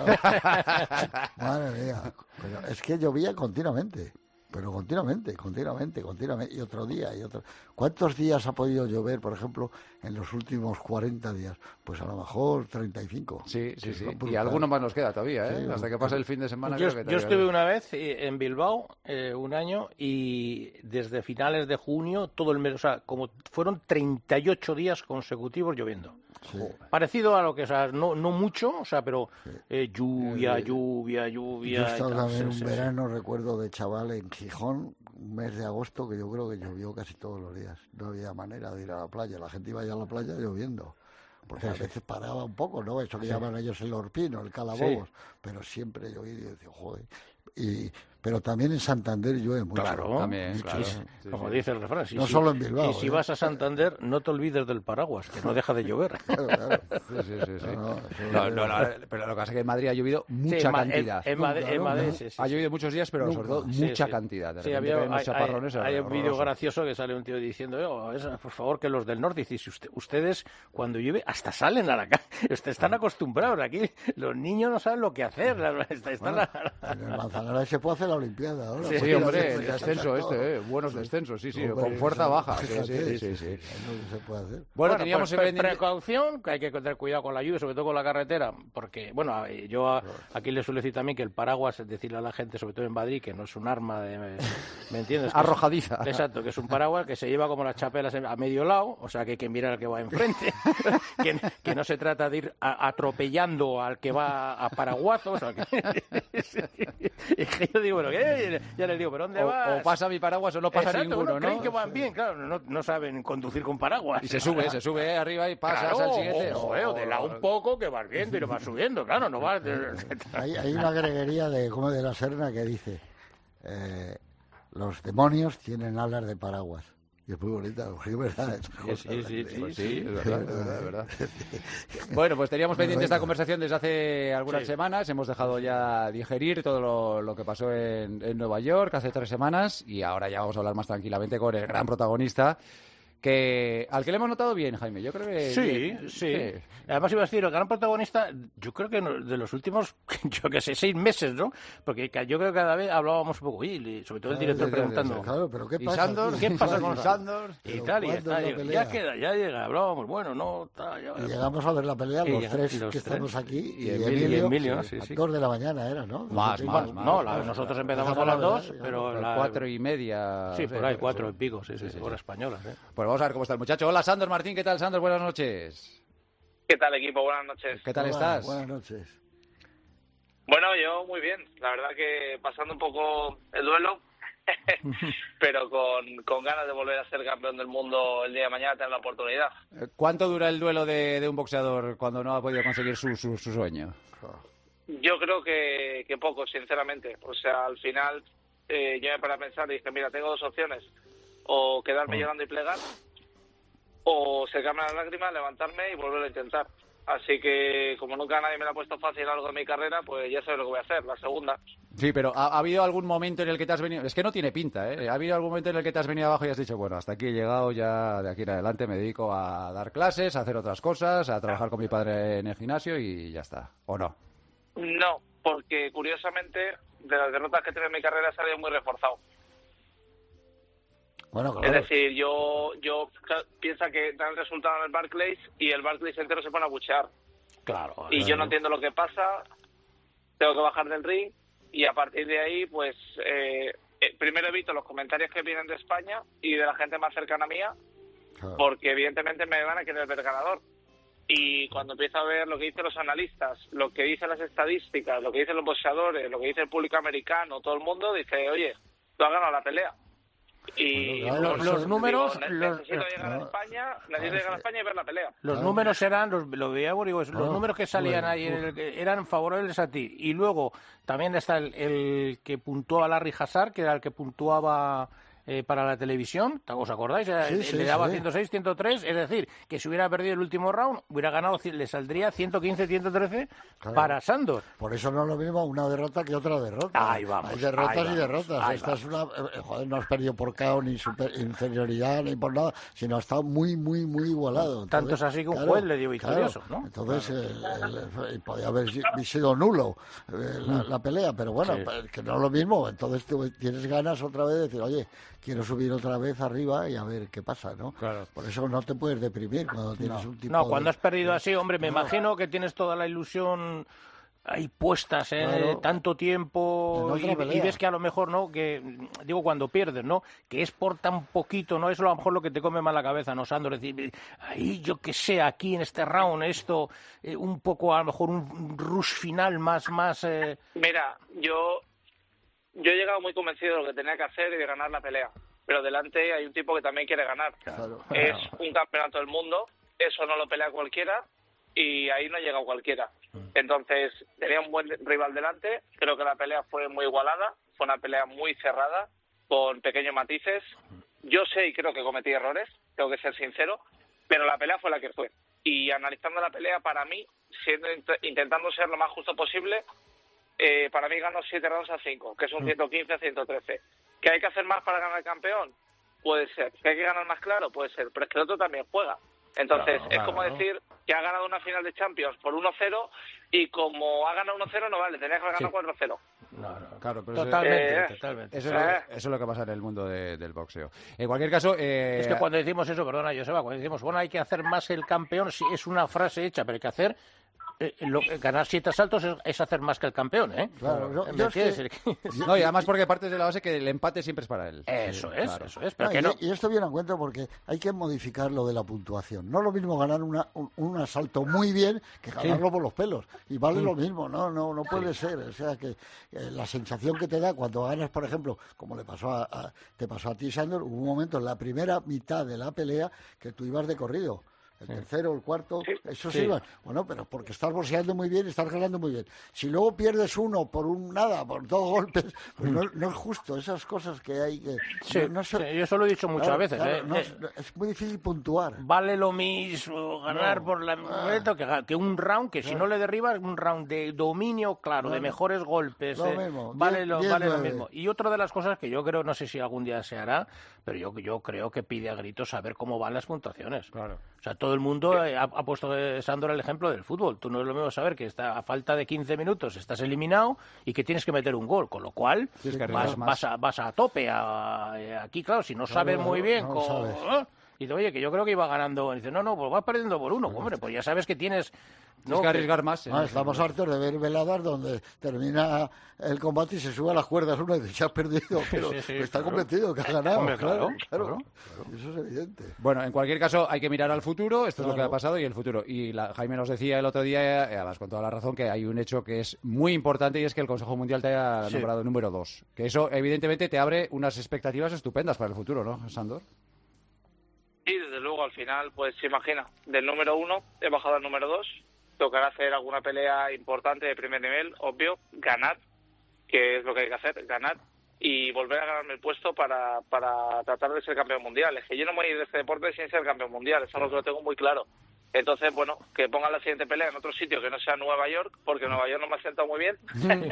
Madre mía. Pero es que llovía continuamente. Pero continuamente, continuamente, continuamente. Y otro día, y otro. ¿Cuántos días ha podido llover, por ejemplo, en los últimos cuarenta días? Pues a lo mejor treinta y cinco. Sí, sí, sí. Y brutal. alguno más nos queda todavía, ¿eh? Sí, Hasta que pase el fin de semana. Yo, creo que yo todavía estuve no. una vez eh, en Bilbao eh, un año y desde finales de junio todo el mes, o sea, como fueron treinta y ocho días consecutivos lloviendo. Parecido a lo que, o sea, no, no mucho, o sea, pero eh, lluvia, lluvia, lluvia. Yo he y estado tal, también sí, un sí, sí. verano, recuerdo, de chaval en Gijón, un mes de agosto, que yo creo que llovió casi todos los días. No había manera de ir a la playa. La gente iba ya a la playa lloviendo. Porque a veces paraba un poco, ¿no? Eso que Sí. llaman ellos el orpino, el calabobos. Pero siempre llovido y yo decía, joder. Y, pero también en Santander llueve mucho. Claro, También, sí, claro. sí. Sí, Como sí. dice el refrán. sí, No sí. solo en Bilbao, Y si ¿eh? vas a Santander, no te olvides del paraguas, que no deja de llover. Claro, claro. Sí, sí, sí, sí. No, no, eso No, es- no, no, pero lo que pasa es que en Madrid ha llovido mucha en Ma- en- cantidad. en Madrid- Nunca, en ¿no? Madrid, ¿No? sí, sí, Ha sí. llovido muchos días, pero Nunca. sobre todo Sí, mucha sí. cantidad. De Sí, repente había, caen unos hay, chaparrones hay- hay un vídeo horrorosos. gracioso que sale un tío diciendo, "Oh, es, por favor, que los del norte, dice, si usted- ustedes cuando llueve hasta salen a la calle, ustedes están acostumbrados, aquí los niños no saben lo que hacer, la- está- están Bueno, la- en el Manzanares se puede hacer la Olimpiada ahora. Sí, sí, hombre, el descenso este, ¿eh? Buenos descensos, sí, sí, hombre, con fuerza baja. Sí, sí, sí, sí. No se puede hacer. Bueno, Bueno, teníamos pues, pendiente... precaución, que hay que tener cuidado con la lluvia, sobre todo con la carretera, porque, bueno, yo a, aquí le suelo decir también que el paraguas, es decirle a la gente, sobre todo en Madrid, que no es un arma de... ¿Me entiendes? Que arrojadiza. Es, exacto, que es un paraguas que se lleva como las chapelas a medio lado, o sea que hay que mirar al que va enfrente, que, que no se trata de ir a, atropellando al que va a paraguazos. O sea, que... y que yo digo, bueno, ¿qué? Ya les digo, ¿pero dónde o, vas? o pasa mi paraguas o no pasa exacto, ninguno, ¿no? ¿no? Creen que van bien, claro, no, no saben conducir con paraguas. Y se sube, se sube arriba y pasas claro, al siguiente. O, o, o de lado un poco que vas viendo y lo vas subiendo, claro, no vas... hay, hay una greguería de, como de la Serna que dice, eh, los demonios tienen alas de paraguas. Y es muy bonita, es verdad. Sí, sí, sí, sí, pues sí, es verdad, es verdad, es verdad. Bueno, pues teníamos pendiente esta conversación desde hace algunas Sí. semanas. Hemos dejado ya digerir todo lo, lo que pasó en, en Nueva York hace tres semanas y ahora ya vamos a hablar más tranquilamente con el gran protagonista, que al que le hemos notado bien, Jaime. Yo creo que... Sí, bien. sí, sí. Además iba a decir, el gran protagonista, yo creo que de los últimos, yo que sé, seis meses, ¿no? Porque yo creo que cada vez hablábamos un poco, y sobre todo el director preguntando... Claro, pero ¿qué ¿Y pasa? Sandor? ¿Qué pasa con Sandor? Y tal, y está, ya queda, ya llega, hablábamos, bueno, no... Ta, ya, y llegamos a ver la pelea, los tres los que tres. estamos aquí, y, y Emilio, Emilio, y Emilio sí, a sí. dos de la mañana era, ¿no? Más, Sí, más, bueno, más. No, la, nosotros empezamos a las dos, pero... La, cuatro y media... Sí, o sea, por ahí, pues, cuatro y pico, sí, sí, sí, hora española. ¿eh? Pues vamos a ver cómo está el muchacho. Hola, Sandor Martín, ¿qué tal, Sandor? Buenas noches. ¿Qué tal, equipo? Buenas noches. ¿Qué tal Hola, estás? Buenas noches. Bueno, yo muy bien. La verdad que pasando un poco el duelo, pero con, con ganas de volver a ser campeón del mundo el día de mañana, tener la oportunidad. ¿Cuánto dura el duelo de, de un boxeador cuando no ha podido conseguir su, su, su sueño? Yo creo que, que poco, sinceramente. O sea, al final eh, yo me paré a pensar y dije, mira, tengo dos opciones. O quedarme llorando y plegar, o secarme las lágrimas, levantarme y volver a intentar. Así que, como nunca nadie me lo ha puesto fácil algo de mi carrera, pues ya sé lo que voy a hacer, la segunda. Sí, pero ¿ha, ha habido algún momento en el que te has venido...? Es que no tiene pinta, ¿eh? ¿Ha habido algún momento en el que te has venido abajo y has dicho, bueno, hasta aquí he llegado, ya de aquí en adelante me dedico a dar clases, a hacer otras cosas, a trabajar con mi padre en el gimnasio y ya está? ¿O no? No, porque curiosamente, de las derrotas que he tenido en mi carrera he salido muy reforzado. Bueno, claro. Es decir, yo yo piensa que dan el resultado en el Barclays y el Barclays entero se pone a buchear. Claro. Y claro. yo no entiendo lo que pasa, tengo que bajar del ring y a partir de ahí, pues, eh, primero evito los comentarios que vienen de España y de la gente más cercana a mía, Claro. porque evidentemente me van a querer ver ganador. Y cuando empiezo a ver lo que dicen los analistas, lo que dicen las estadísticas, lo que dicen los boxeadores, lo que dice el público americano, todo el mundo dice, oye, tú has ganado la pelea. Y Bueno, claro, los, los números, digo, los- necesito llegar a España, necesito llegar a España y ver la pelea. Los Claro. números eran, los, lo veíamos, digo, los Claro. números que salían Bueno, ahí en el que eran favorables a ti. Y luego también está el, el que puntuaba Larry Hassar, que era el que puntuaba eh, para la televisión. ¿Os acordáis? Era- Sí, le sí, daba sí. ciento seis, ciento tres. Es decir, que si hubiera perdido el último round, hubiera ganado, le saldría ciento quince, ciento trece Claro. para Sandor. Por eso no es lo mismo una derrota que otra derrota. Ahí vamos, Hay derrotas ahí y vamos, derrotas. ahí Esta es una... eh, joder, no has perdido por K O ni super inferioridad ni por nada, sino ha estado muy, muy, muy igualado. Tanto es así que un juez le dio victorioso, claro. ¿no? Entonces, eh, el- podía haber si- sido nulo eh, la, la pelea, pero bueno, Sí. pues, que no es lo mismo. Entonces tú tienes ganas otra vez de decir, oye, quiero subir otra vez arriba y a ver qué pasa, ¿no? Claro. Por eso no te puedes deprimir cuando tienes un tipo No, de- cuando has perdido así, hombre, me No. imagino que tienes toda la ilusión ahí puestas, ¿eh? Claro. Tanto tiempo En otra y, pelea. y ves que a lo mejor, ¿no? Que, digo, cuando pierdes, ¿no? Que es por tan poquito, ¿no? Eso a lo mejor lo que te come más la cabeza, ¿no, Sandor? Es decir, ahí yo que sé, aquí en este round, esto, eh, un poco, a lo mejor un rush final más, más... Eh... Mira, yo, yo he llegado muy convencido de lo que tenía que hacer y de ganar la pelea. Pero delante hay un tipo que también quiere ganar. Claro. Es un campeonato del mundo, eso no lo pelea cualquiera y ahí no ha llegado cualquiera. Entonces, tenía un buen rival delante, creo que la pelea fue muy igualada, fue una pelea muy cerrada, con pequeños matices. Yo sé y creo que cometí errores, tengo que ser sincero, pero la pelea fue la que fue. Y analizando la pelea, para mí, siendo int- intentando ser lo más justo posible, eh, para mí ganó siete rounds a cinco, que es un ciento quince a ciento trece. ¿Que hay que hacer más para ganar el campeón? Puede ser. ¿Que hay que ganar más claro? Puede ser. Pero es que el otro también juega. Entonces, Claro, es claro. como decir que ha ganado una final de Champions por uno cero y como ha ganado uno cero no vale, tenía que haber ganado Sí. cuatro cero. No, no. Claro, pero Totalmente, eso, totalmente. Eso es, lo, eso es lo que pasa en el mundo de, del boxeo. En cualquier caso... Eh... Es que cuando decimos eso, perdona, Joseba, cuando decimos, bueno, hay que hacer más el campeón, sí, es una frase hecha, pero hay que hacer... Eh, lo, ganar siete asaltos es, es hacer más que el campeón, ¿eh? Claro, no, ¿Me yo es entiendes? que- No, y además porque partes de la base que el empate siempre es para él. Eso Sí, es, claro. eso es, pero No, que y, no. y esto viene a cuenta porque hay que modificar lo de la puntuación. No es lo mismo ganar una, un, un asalto muy bien que ganarlo por los pelos. Y vale Sí. lo mismo, no no no puede ser. O sea que eh, la sensación que te da cuando ganas, por ejemplo, como le pasó a, a- te pasó a ti, Sandor, hubo un momento en la primera mitad de la pelea que tú ibas de corrido. El tercero, el cuarto, eso sí Sí. iba. Bueno, pero porque estás boxeando muy bien y estás ganando muy bien. Si luego pierdes uno por un nada, por dos golpes, pues no, no es justo. Esas cosas que hay que... Sí, no- no se- sí, yo eso lo he dicho muchas Claro, veces. claro, ¿eh? no, Eh, es, es muy difícil puntuar. Vale lo mismo ganar No. por la momento que, ga- que un round que si no le derribas un round de dominio claro, No, de no. mejores golpes, Lo eh, mismo, vale, diez- lo, diez, vale lo nueve. mismo. Y otra de las cosas que yo creo, no sé si algún día se hará, pero yo, yo creo que pide a gritos saber cómo van las puntuaciones. Claro. O sea, todo el mundo eh, ha, ha puesto, eh, Sandor, el ejemplo del fútbol. Tú no es lo mismo saber que está, a falta de quince minutos estás eliminado y que tienes que meter un gol, con lo cual Tienes que arriesgar vas, más. vas, a, vas a tope. A, eh, aquí, claro, si no Claro, sabes no, muy bien no cómo... sabes. ¿eh? Y dice, oye, que yo creo que iba ganando. Y dice, no, no, pues vas perdiendo por uno. Hombre, pues ya sabes que tienes... Tienes que arriesgar más. Ah, estamos hartos de ver veladas donde termina el combate y se sube a las cuerdas uno y dice, ya has perdido, pero sí, sí, está claro. convencido que ha ganado. Hombre, claro, claro, claro, Eso es evidente. Bueno, en cualquier caso hay que mirar al futuro, esto es lo que Claro. ha pasado y el futuro. Y la- Jaime nos decía el otro día, eh, además con toda la razón, que hay un hecho que es muy importante y es que el Consejo Mundial te haya Sí. nombrado número dos. Que eso evidentemente te abre unas expectativas estupendas para el futuro, ¿no, Sandor? Y desde luego al final, pues se imagina, del número uno he bajado al número dos, tocará hacer alguna pelea importante de primer nivel, obvio, ganar, que es lo que hay que hacer, ganar, y volver a ganarme el puesto para, para tratar de ser campeón mundial. Es que yo no me voy a ir de este deporte sin ser campeón mundial, eso es lo que lo tengo muy claro. Entonces, bueno, que pongan la siguiente pelea en otro sitio que no sea Nueva York, porque Nueva York no me ha sentado muy bien.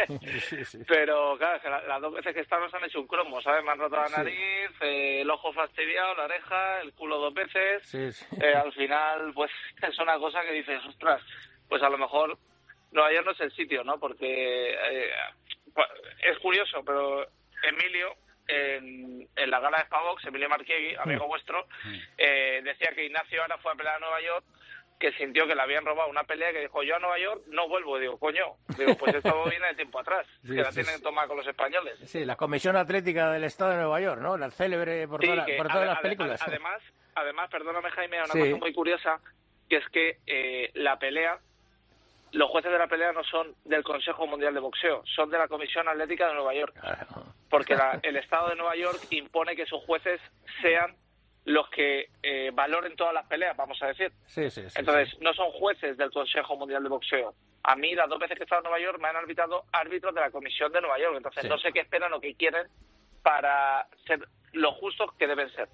Pero, claro, es que la- las dos veces que están nos han hecho un cromo, ¿sabes? Me han roto la Sí. nariz, eh, el ojo fastidiado, la oreja, el culo dos veces. Sí, sí. Eh, al final, pues, es una cosa que dices, ostras, pues a lo mejor Nueva York no es el sitio, ¿no? Porque eh, pues, es curioso, pero Emilio, en, en la gala de Spavox, Emilio Marchiegui, amigo vuestro, eh, decía que Ignacio ahora fue a pelear a Nueva York, que sintió que le habían robado una pelea, que dijo, yo a Nueva York no vuelvo. Y digo, coño, digo, pues esto viene de tiempo atrás, Sí, que la sí, tienen sí. tomada con los españoles. Sí, la Comisión Atlética del Estado de Nueva York, ¿no? La célebre por, Sí, toda la- que por todas ade- las ade- películas. Además, además, perdóname Jaime, una Sí. cosa muy curiosa, que es que eh, la pelea, los jueces de la pelea no son del Consejo Mundial de Boxeo, son de la Comisión Atlética de Nueva York. Porque la- el Estado de Nueva York impone que sus jueces sean los que eh, valoren todas las peleas, vamos a decir. Sí, sí, sí. Entonces, no son jueces del Consejo Mundial de Boxeo. A mí, las dos veces que he estado en Nueva York, me han arbitrado árbitros de la Comisión de Nueva York. Entonces, Sí. no sé qué esperan o qué quieren para ser los justos que deben ser.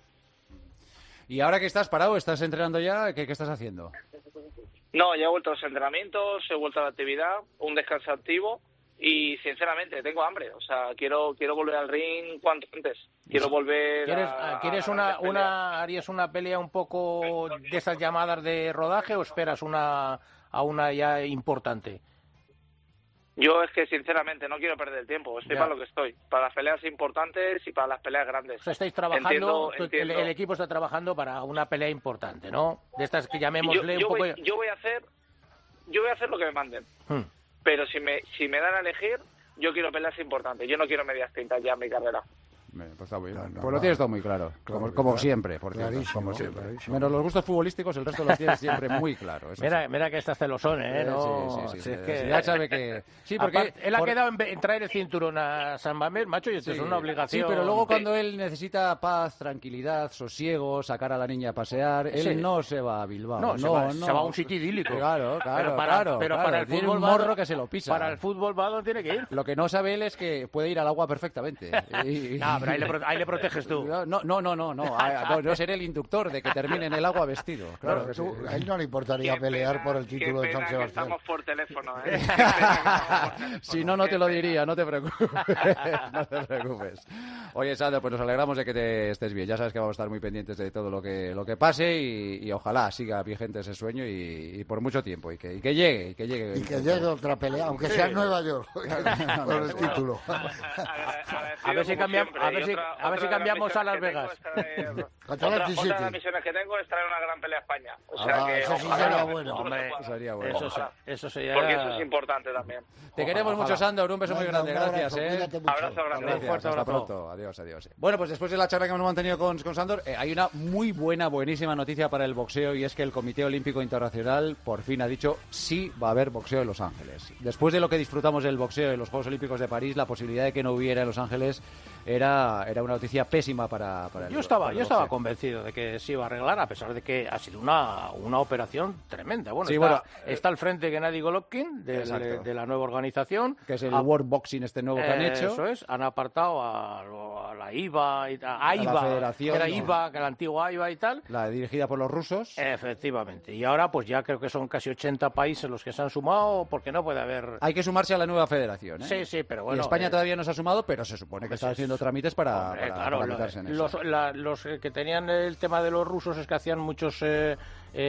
Y ahora que estás parado, ¿estás entrenando ya? ¿Qué, qué estás haciendo? No, ya he vuelto a los entrenamientos, he vuelto a la actividad, un descanso activo y, sinceramente, tengo hambre. O sea, quiero quiero volver al ring cuanto antes. Quiero volver ¿Quieres, a... ¿quieres a una, grandes peleas. una, harías una pelea un poco de esas llamadas de rodaje o esperas una a una ya importante? Yo es que, sinceramente, no quiero perder el tiempo. Estoy Ya. para lo que estoy. Para las peleas importantes y para las peleas grandes. O sea, estáis trabajando, Entiendo- tú- el, entiendo. el equipo está trabajando para una pelea importante, ¿no? De estas que yo, llamémosle yo un poco... voy, yo voy a hacer yo voy a hacer lo que me manden. Hmm. Pero si me si me dan a elegir, yo quiero peleas importantes. Yo no quiero medias tintas ya en mi carrera. Pues, está muy, no, pues lo tienes todo muy claro, Claro, como, como claro. siempre, por cierto, Clarísimo, como siempre. clarísimo. Menos los gustos futbolísticos, el resto los tienes siempre muy claro. eso Mira, sí. mira que estás celosón, ¿eh? Sí, No, sí, sí, si sí, es sí, que- sí, ya sabe que... Sí, porque... Aparte, él ha por- quedado en, en traer el cinturón a San Mamés, macho, y esto Sí, es una obligación. sí, pero luego cuando él necesita paz, tranquilidad, sosiego, sacar a la niña a pasear, él Sí. no se va a Bilbao. No, No, se, va, no. se va a un sitio idílico. Claro, claro, pero para, claro, pero claro, para el tiene fútbol un va- morro que se lo pisa. Para el fútbol va donde tiene que ir. Lo que no sabe él es que puede ir al agua perfectamente. Y, No, pero Hombre, ahí, le pro- ahí le proteges tú. No, no, no, no, no, a- no, no seré el inductor de que termine en el agua vestido. Claro Pero que sí. tú- a él no le importaría pelear por el título de Qué San pena que Sebastián. estamos por teléfono, ¿eh? Si no, no te lo diría, no te preocupes. No te preocupes. Oye, Sandro, pues nos alegramos de que te estés bien. Ya sabes que vamos a estar muy pendientes de todo lo que lo que pase y, y ojalá siga vigente ese sueño y, y por mucho tiempo y que, y que llegue y que llegue Y que llegue otra pelea, aunque sea en Nueva York, por el título. A ver si cambiamos, a ver si, a ver si cambiamos a Las Vegas. Otra, otra de las misiones que tengo es traer una gran pelea a España. O sea Ah, que eso sí ojalá sería en el bueno. futuro se Hombre, pueda. sería bueno. Eso, se- eso sería... Porque eso es importante también. Te queremos Ojalá. mucho, Sandor. Un beso muy Venga, grande. un abrazo, Gracias, ¿eh? cuídate mucho. Abrazo grande. Gracias. Un fuerte Hasta abrazo. pronto. Adiós, adiós. Bueno, pues después de la charla que hemos mantenido con, con Sandor, eh, hay una muy buena, buenísima noticia para el boxeo y es que el Comité Olímpico Internacional por fin ha dicho sí va a haber boxeo en Los Ángeles. Después de lo que disfrutamos del boxeo en los Juegos Olímpicos de París, la posibilidad de que no hubiera en Los Ángeles era, era una noticia pésima para, para el Yo estaba, para el yo estaba boxeo. convencido de que se iba a arreglar, a pesar de que ha sido una, una operación tremenda. Bueno, Sí, está, bueno, está al frente Gennady Golovkin del- Exacto. de, de la nueva organización. Que es el Ha- World Boxing este nuevo que han Eh, hecho. Eso es, han apartado a, a la I V A, y, a, A la I V A, federación, que era no. I V A, que era la antigua I V A y tal. La dirigida por los rusos. Efectivamente. Y ahora pues ya creo que son casi ochenta países los que se han sumado, porque no puede haber... Hay que sumarse a la nueva federación, ¿eh? Sí, sí, pero bueno... y España eh, todavía no se ha sumado, pero se supone que está haciendo trámites para, Hombre, para- claro, para lo- meterse en eso. los, la- los eh, que tenían el tema de los rusos es que hacían muchos eh,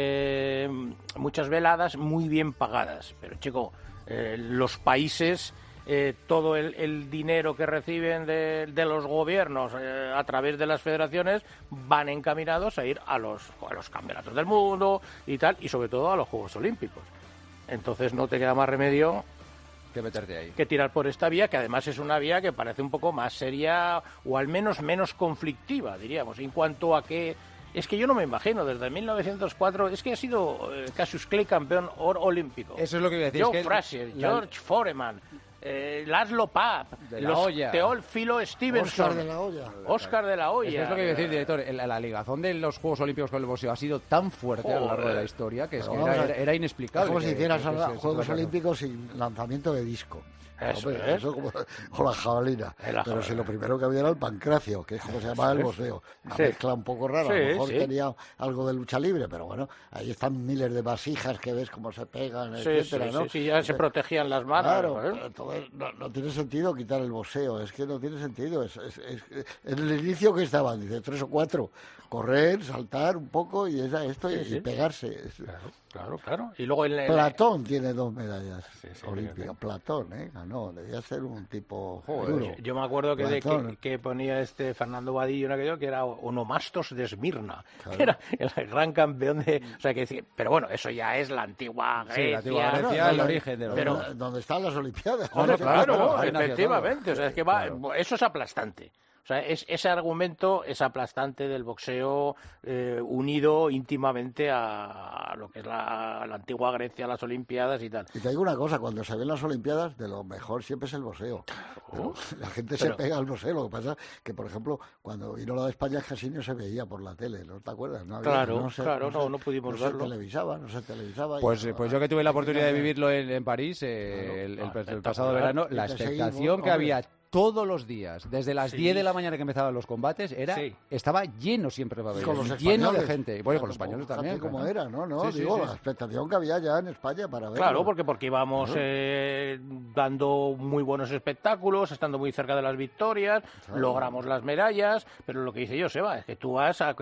eh, muchas veladas muy bien pagadas. Pero, chico, eh, los países, eh, todo el, el dinero que reciben de, de los gobiernos eh, a través de las federaciones van encaminados a ir a los, a los campeonatos del mundo y tal, y sobre todo a los Juegos Olímpicos. Entonces no te queda más remedio que meterte ahí. que tirar por esta vía, que además es una vía que parece un poco más seria o al menos menos conflictiva, diríamos, en cuanto a que... Es que yo no me imagino, desde mil novecientos cuatro, es que ha sido eh, Cassius Clay campeón or- olímpico. Eso es lo que iba a decir. Joe es que Frazier, la- George Foreman, eh, Laszlo Papp, De la los Hoya. Teófilo Stevenson. Oscar de la Hoya. Oscar de la Hoya. Es que es lo que iba a decir, director. el- La, ligazón de los Juegos Olímpicos con el boxeo ha sido tan fuerte a lo largo de la historia que, es Pero que vamos era, a ver, era- era inexplicable. Es como que- si hicieras que- que ahora se- se Juegos tratara. Olímpicos sin lanzamiento de disco. Eso Hombre, es. eso como, o la jabalina. Es la Pero si jabalina. lo primero que había era el pancracio, que es como se llamaba el Sí. boxeo. Una Sí. mezcla un poco rara. a Sí, lo mejor sí. tenía algo de lucha libre, pero bueno, ahí están miles de vasijas que ves cómo se pegan, Sí, etcétera, sí, ¿no? sí, sí, ya se protegían las manos. Claro, ¿eh? entonces no, no tiene sentido quitar el boxeo, es que no tiene sentido. Es, es- es- en el inicio que estaban, dice, tres o cuatro, correr, saltar un poco y, esa- esto, y, Sí, sí. y pegarse. Es- Claro, claro. Y luego el, el- Platón tiene dos medallas sí, olímpicas. Platón, ¿eh? Ganó, debía ser un tipo Joder, duro. yo, yo me acuerdo que, de- Platón. que, que ponía este Fernando Vadillo en aquello que era Onomastos de Esmirna, Claro. que era el gran campeón de... O sea, que decía- pero bueno, eso ya es la antigua Sí, Grecia. la antigua Grecia, Claro, el no, origen de los- pero, Pero- donde están las Olimpiadas. No, no, Claro, claro, ahí nació efectivamente. todo. O sea, es que va, Claro. eso es aplastante. O sea, es, ese argumento es aplastante del boxeo eh, unido íntimamente a, a lo que es la, la antigua Grecia, las Olimpiadas y tal. Y te digo una cosa, cuando se ven las Olimpiadas, de lo mejor siempre es el boxeo. Pero la gente se Pero- pega al boxeo, lo que pasa que, por ejemplo, cuando vino la de España casi no se veía por la tele, ¿no te acuerdas? No había- Claro, se- claro, no, se- no pudimos no verlo. se televisaba, no se televisaba. y- Pues, eh, pues yo que tuve la oportunidad de vivirlo en, en París Claro. eh, el, el- el espectacular. pasado verano, la Y te expectación seguimos, que hombre. había todos los días, desde las Sí. diez de la mañana que empezaban los combates, era Sí. estaba lleno siempre el pabellón, Con los lleno de españoles. gente. Y bueno, con los Como- españoles fíjate también. cómo claro. era, ¿no? no Sí, sí, Digo, sí. la expectación que había ya en España para ver. Claro, porque porque íbamos Claro. eh, dando muy buenos espectáculos, estando muy cerca de las victorias, Claro. logramos las medallas, pero lo que dice yo, Seba, es que tú vas a...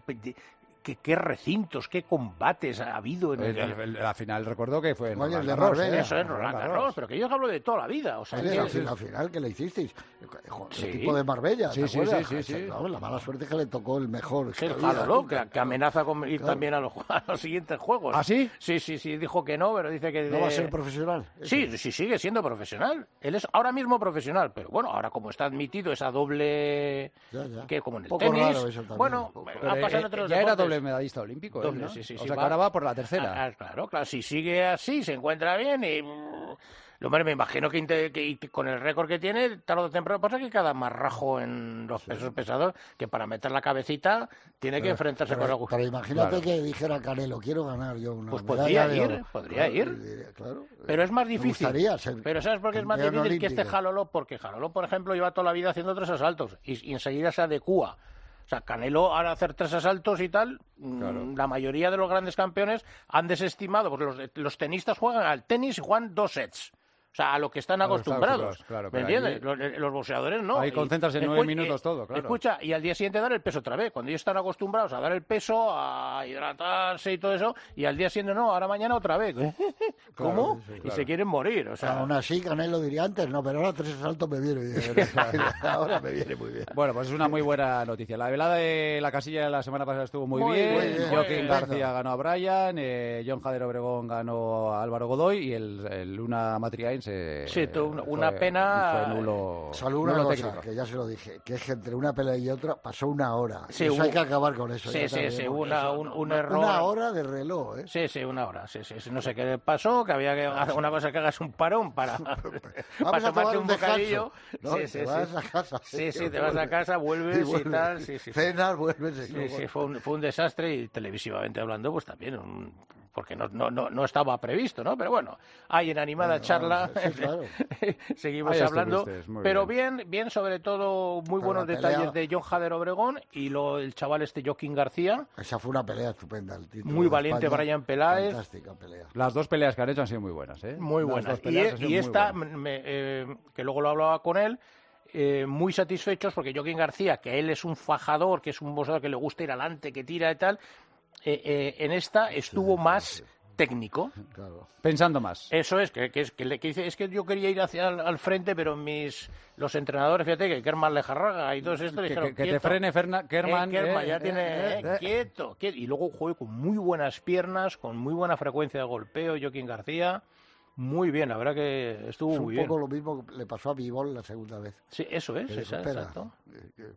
¿Qué, qué recintos, qué combates ha habido en el... El- el- el- la final recuerdo que fue en Oye, el Roland de Garros, Marbella. ¿eh? Eso es Roland Garros, pero que yo hablo de toda la vida. O sea, Oye, que- la, fi- la final que le hicisteis, el Sí. tipo de Marbella, Sí, ¿te sí, acuerdas? sí, sí, sí. No, la mala suerte es que le tocó el mejor. Sí, el que había, Jaloló, ¿no? que, que amenaza con ir Claro. también a los, a los siguientes juegos. ¿Ah, sí? Sí, sí, sí, dijo que no, pero dice que... ¿No va a de- ser profesional? Sí, sí, sigue siendo profesional. Él es ahora mismo profesional, pero bueno, ahora como está admitido esa doble... Ya, ya. que como en el Poco tenis... raro eso también, bueno, poco. ha Pero, pasado en eh, otros ya era deportes. doble medallista olímpico, ¿eh? Doble, ¿no? sí, sí, o sí, sea, va- que ahora va por la tercera. Ah, ah, claro, claro, si sigue así, se encuentra bien y... mm, Lo me imagino que, inte- que, que con el récord que tiene, tarde o temprano pasa que cada marrajo en los pesos pesados, que para meter la cabecita tiene que Pero- enfrentarse pero- con algo. Pero imagínate Claro. que dijera Canelo, quiero ganar yo una Pues medalla podría de ir, oro. podría Claro, ir. diría, claro. Pero es más Me difícil. gustaría ser Pero ¿sabes por qué es más campeón difícil que este olímpico. Jaloló? Porque Jaloló, por ejemplo, lleva toda la vida haciendo tres asaltos y, y enseguida se adecúa. O sea, Canelo, al hacer tres asaltos y tal, mm, la mayoría de los grandes campeones han desestimado, porque los, los tenistas juegan al tenis y juegan dos sets. O sea, a lo que están A lo que están acostumbrados. acostumbrados, claro, ¿Me pero entiendes? allí- Los, los boxeadores no. Ahí Y- concentras en escu- nueve minutos todo, claro. Escucha, y al día siguiente dar el peso otra vez. Cuando ellos están acostumbrados a dar el peso, a hidratarse y todo eso, y al día siguiente no, ahora mañana otra vez. ¿Cómo? Claro, sí, Y claro. se quieren morir. O sea, Aún así, Canelo diría antes, no, pero ahora tres asaltos me viene bien. Ahora me viene muy bien. Bueno, pues es una muy buena noticia. La velada de la casilla de la semana pasada estuvo muy, Muy bien. bien, muy Joaquín bien. García ganó a Brian, eh, John Jader Obregón ganó a Álvaro Godoy y el, el Luna Matriain se... Sí, tuvo una- fue- una pena- Fue nulo, Solo una nulo cosa, técnico. que ya se lo dije, que es que entre una pelea y otra pasó una hora. Sí, Eso hubo- hay que acabar con eso. Sí, ya sí, también, sí, porque una- eso- un, un una- error. Una hora de reloj, ¿eh? Sí, sí, una hora. Sí, sí, sí. No sé qué pasó, que había que hacer una cosa que hagas un parón para, para Vamos a tomarte tomar un un descanso. bocadillo. No, sí, te sí, vas sí. a casa. Sí, sí, te vas a casa, vuelves Y y, vuelves. tal. Sí, sí. Cenas, vuelves. y Sí, luego- sí, fue un, fue un desastre y televisivamente hablando, pues también, un- porque no, no, no, no estaba previsto, ¿no? Pero bueno, hay en animada Bueno, charla, sí, claro. seguimos Ahí hablando, estuvisteis, muy pero bien. bien, sobre todo, muy Pero buenos la detalles pelea- de John Jader Obregón y lo, el chaval este Joaquín García, Esa fue una pelea estupenda. El título muy de valiente España. Brian Peláez. Fantástica pelea. Las dos peleas que han hecho han sido muy buenas, ¿eh? Muy Las buenas. dos Y, peleas han sido y muy esta, buenas. me- eh, que luego lo hablaba con él, eh, muy satisfechos porque Joaquín García, que él es un fajador, que es un boxeador que le gusta ir adelante, que tira y tal, eh, eh, en esta estuvo más técnico. Pensando más. Eso es, que, que, es, que, le, que dice, es que yo quería ir hacia al, al frente, pero mis los entrenadores, fíjate, que Kerman Lejarraga y todos estos Que- dijeron, que- que te "Quieto". frene Ferna- Kerman, Eh, Kerman, eh, ya eh, tiene, eh, eh, eh. quieto, quieto. Y luego juego con muy buenas piernas, con muy buena frecuencia de golpeo, Joaquín García. Muy bien, la verdad que estuvo Es un muy bien. poco lo mismo que le pasó a Bivol la segunda vez. Sí, eso es, Que dijo, esa- "Espera, exacto. eh, eh,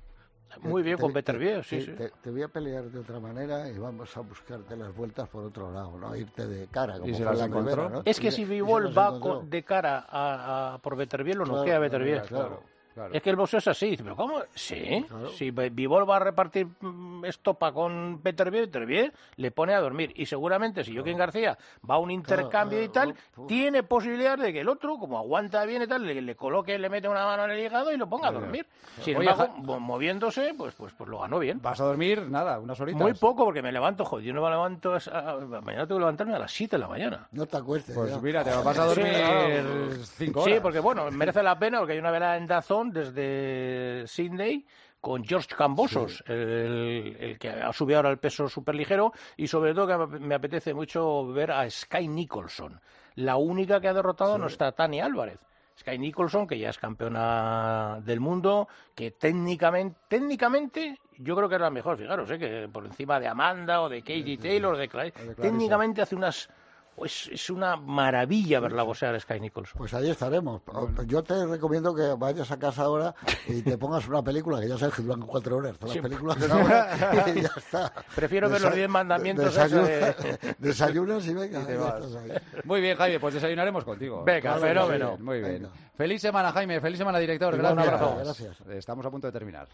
Muy bien te- con te- Beterbiev, sí, te, sí. Te, te voy a pelear de otra manera y vamos a buscarte las vueltas por otro lado, no irte de cara como ¿Y se fue las la encontró? primera, ¿no? Es que Y- si y se Bivol las va encontró. con- de cara a, a por Beterbiev, lo Claro, noquea Beterbiev. claro, claro. Es que el boxeo es así. Dice, ¿pero cómo? Sí. Si Bivol va a repartir mm, estopa con Beterbiev, Beterbiev le pone a dormir. Y seguramente si Joaquín García va a un intercambio y tal, tiene posibilidad de que el otro, como aguanta bien y tal, le, le coloque, le mete una mano en el hígado y lo ponga a dormir. Sin Oye, embargo, Ja- mo- moviéndose, pues, pues, pues lo ganó bien. ¿Vas a dormir? Nada, unas horitas. Muy poco, porque me levanto, joder, yo no me levanto, a- a- mañana tengo que levantarme a las siete de la mañana. No te acuestes. Pues ya. mira, te vas a dormir cinco Sí, horas. porque bueno, merece la pena porque hay una velada en Dazón desde Sydney con George Cambosos, el, el que ha subido ahora el peso superligero, y sobre todo que me apetece mucho ver a Sky Nicholson, la única que ha derrotado a nuestra Tania Álvarez. Sky Nicholson, que ya es campeona del mundo, que técnicamente, técnicamente yo creo que es la mejor, fijaros, ¿eh? Que por encima de Amanda o de Katie Taylor o de Clay, técnicamente hace unas... Pues es una maravilla verla boxear a Sky Nicholson. Pues ahí estaremos. Yo te recomiendo que vayas a casa ahora y te pongas una película, que ya sabes que duran cuatro horas. Todas Sí, las películas de una hora y ya está. Prefiero ver los diez mandamientos Desayunas, esos de- desayunas y venga. Y te ya vas. estás ahí. Muy bien, Jaime, pues desayunaremos contigo. Venga, Claro que fenómeno. sí, Muy bien. Venga. Feliz semana, Jaime. Feliz semana, director. Igualmente, Gracias. un abrazo. Gracias. Estamos a punto de terminar.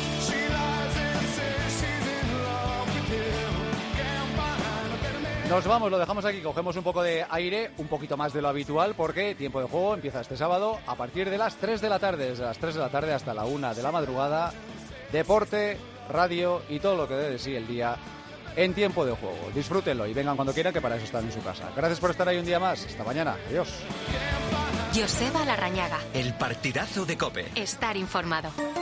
Nos vamos, lo dejamos aquí, cogemos un poco de aire, un poquito más de lo habitual, porque tiempo de juego empieza este sábado a partir de las tres de la tarde, desde las tres de la tarde hasta la una de la madrugada. Deporte, radio y todo lo que dé de sí el día en tiempo de juego. Disfrútenlo y vengan cuando quieran, que para eso están en su casa. Gracias por estar ahí un día más. Hasta mañana. Adiós. Joseba Larrañaga. El partidazo de COPE. Estar informado.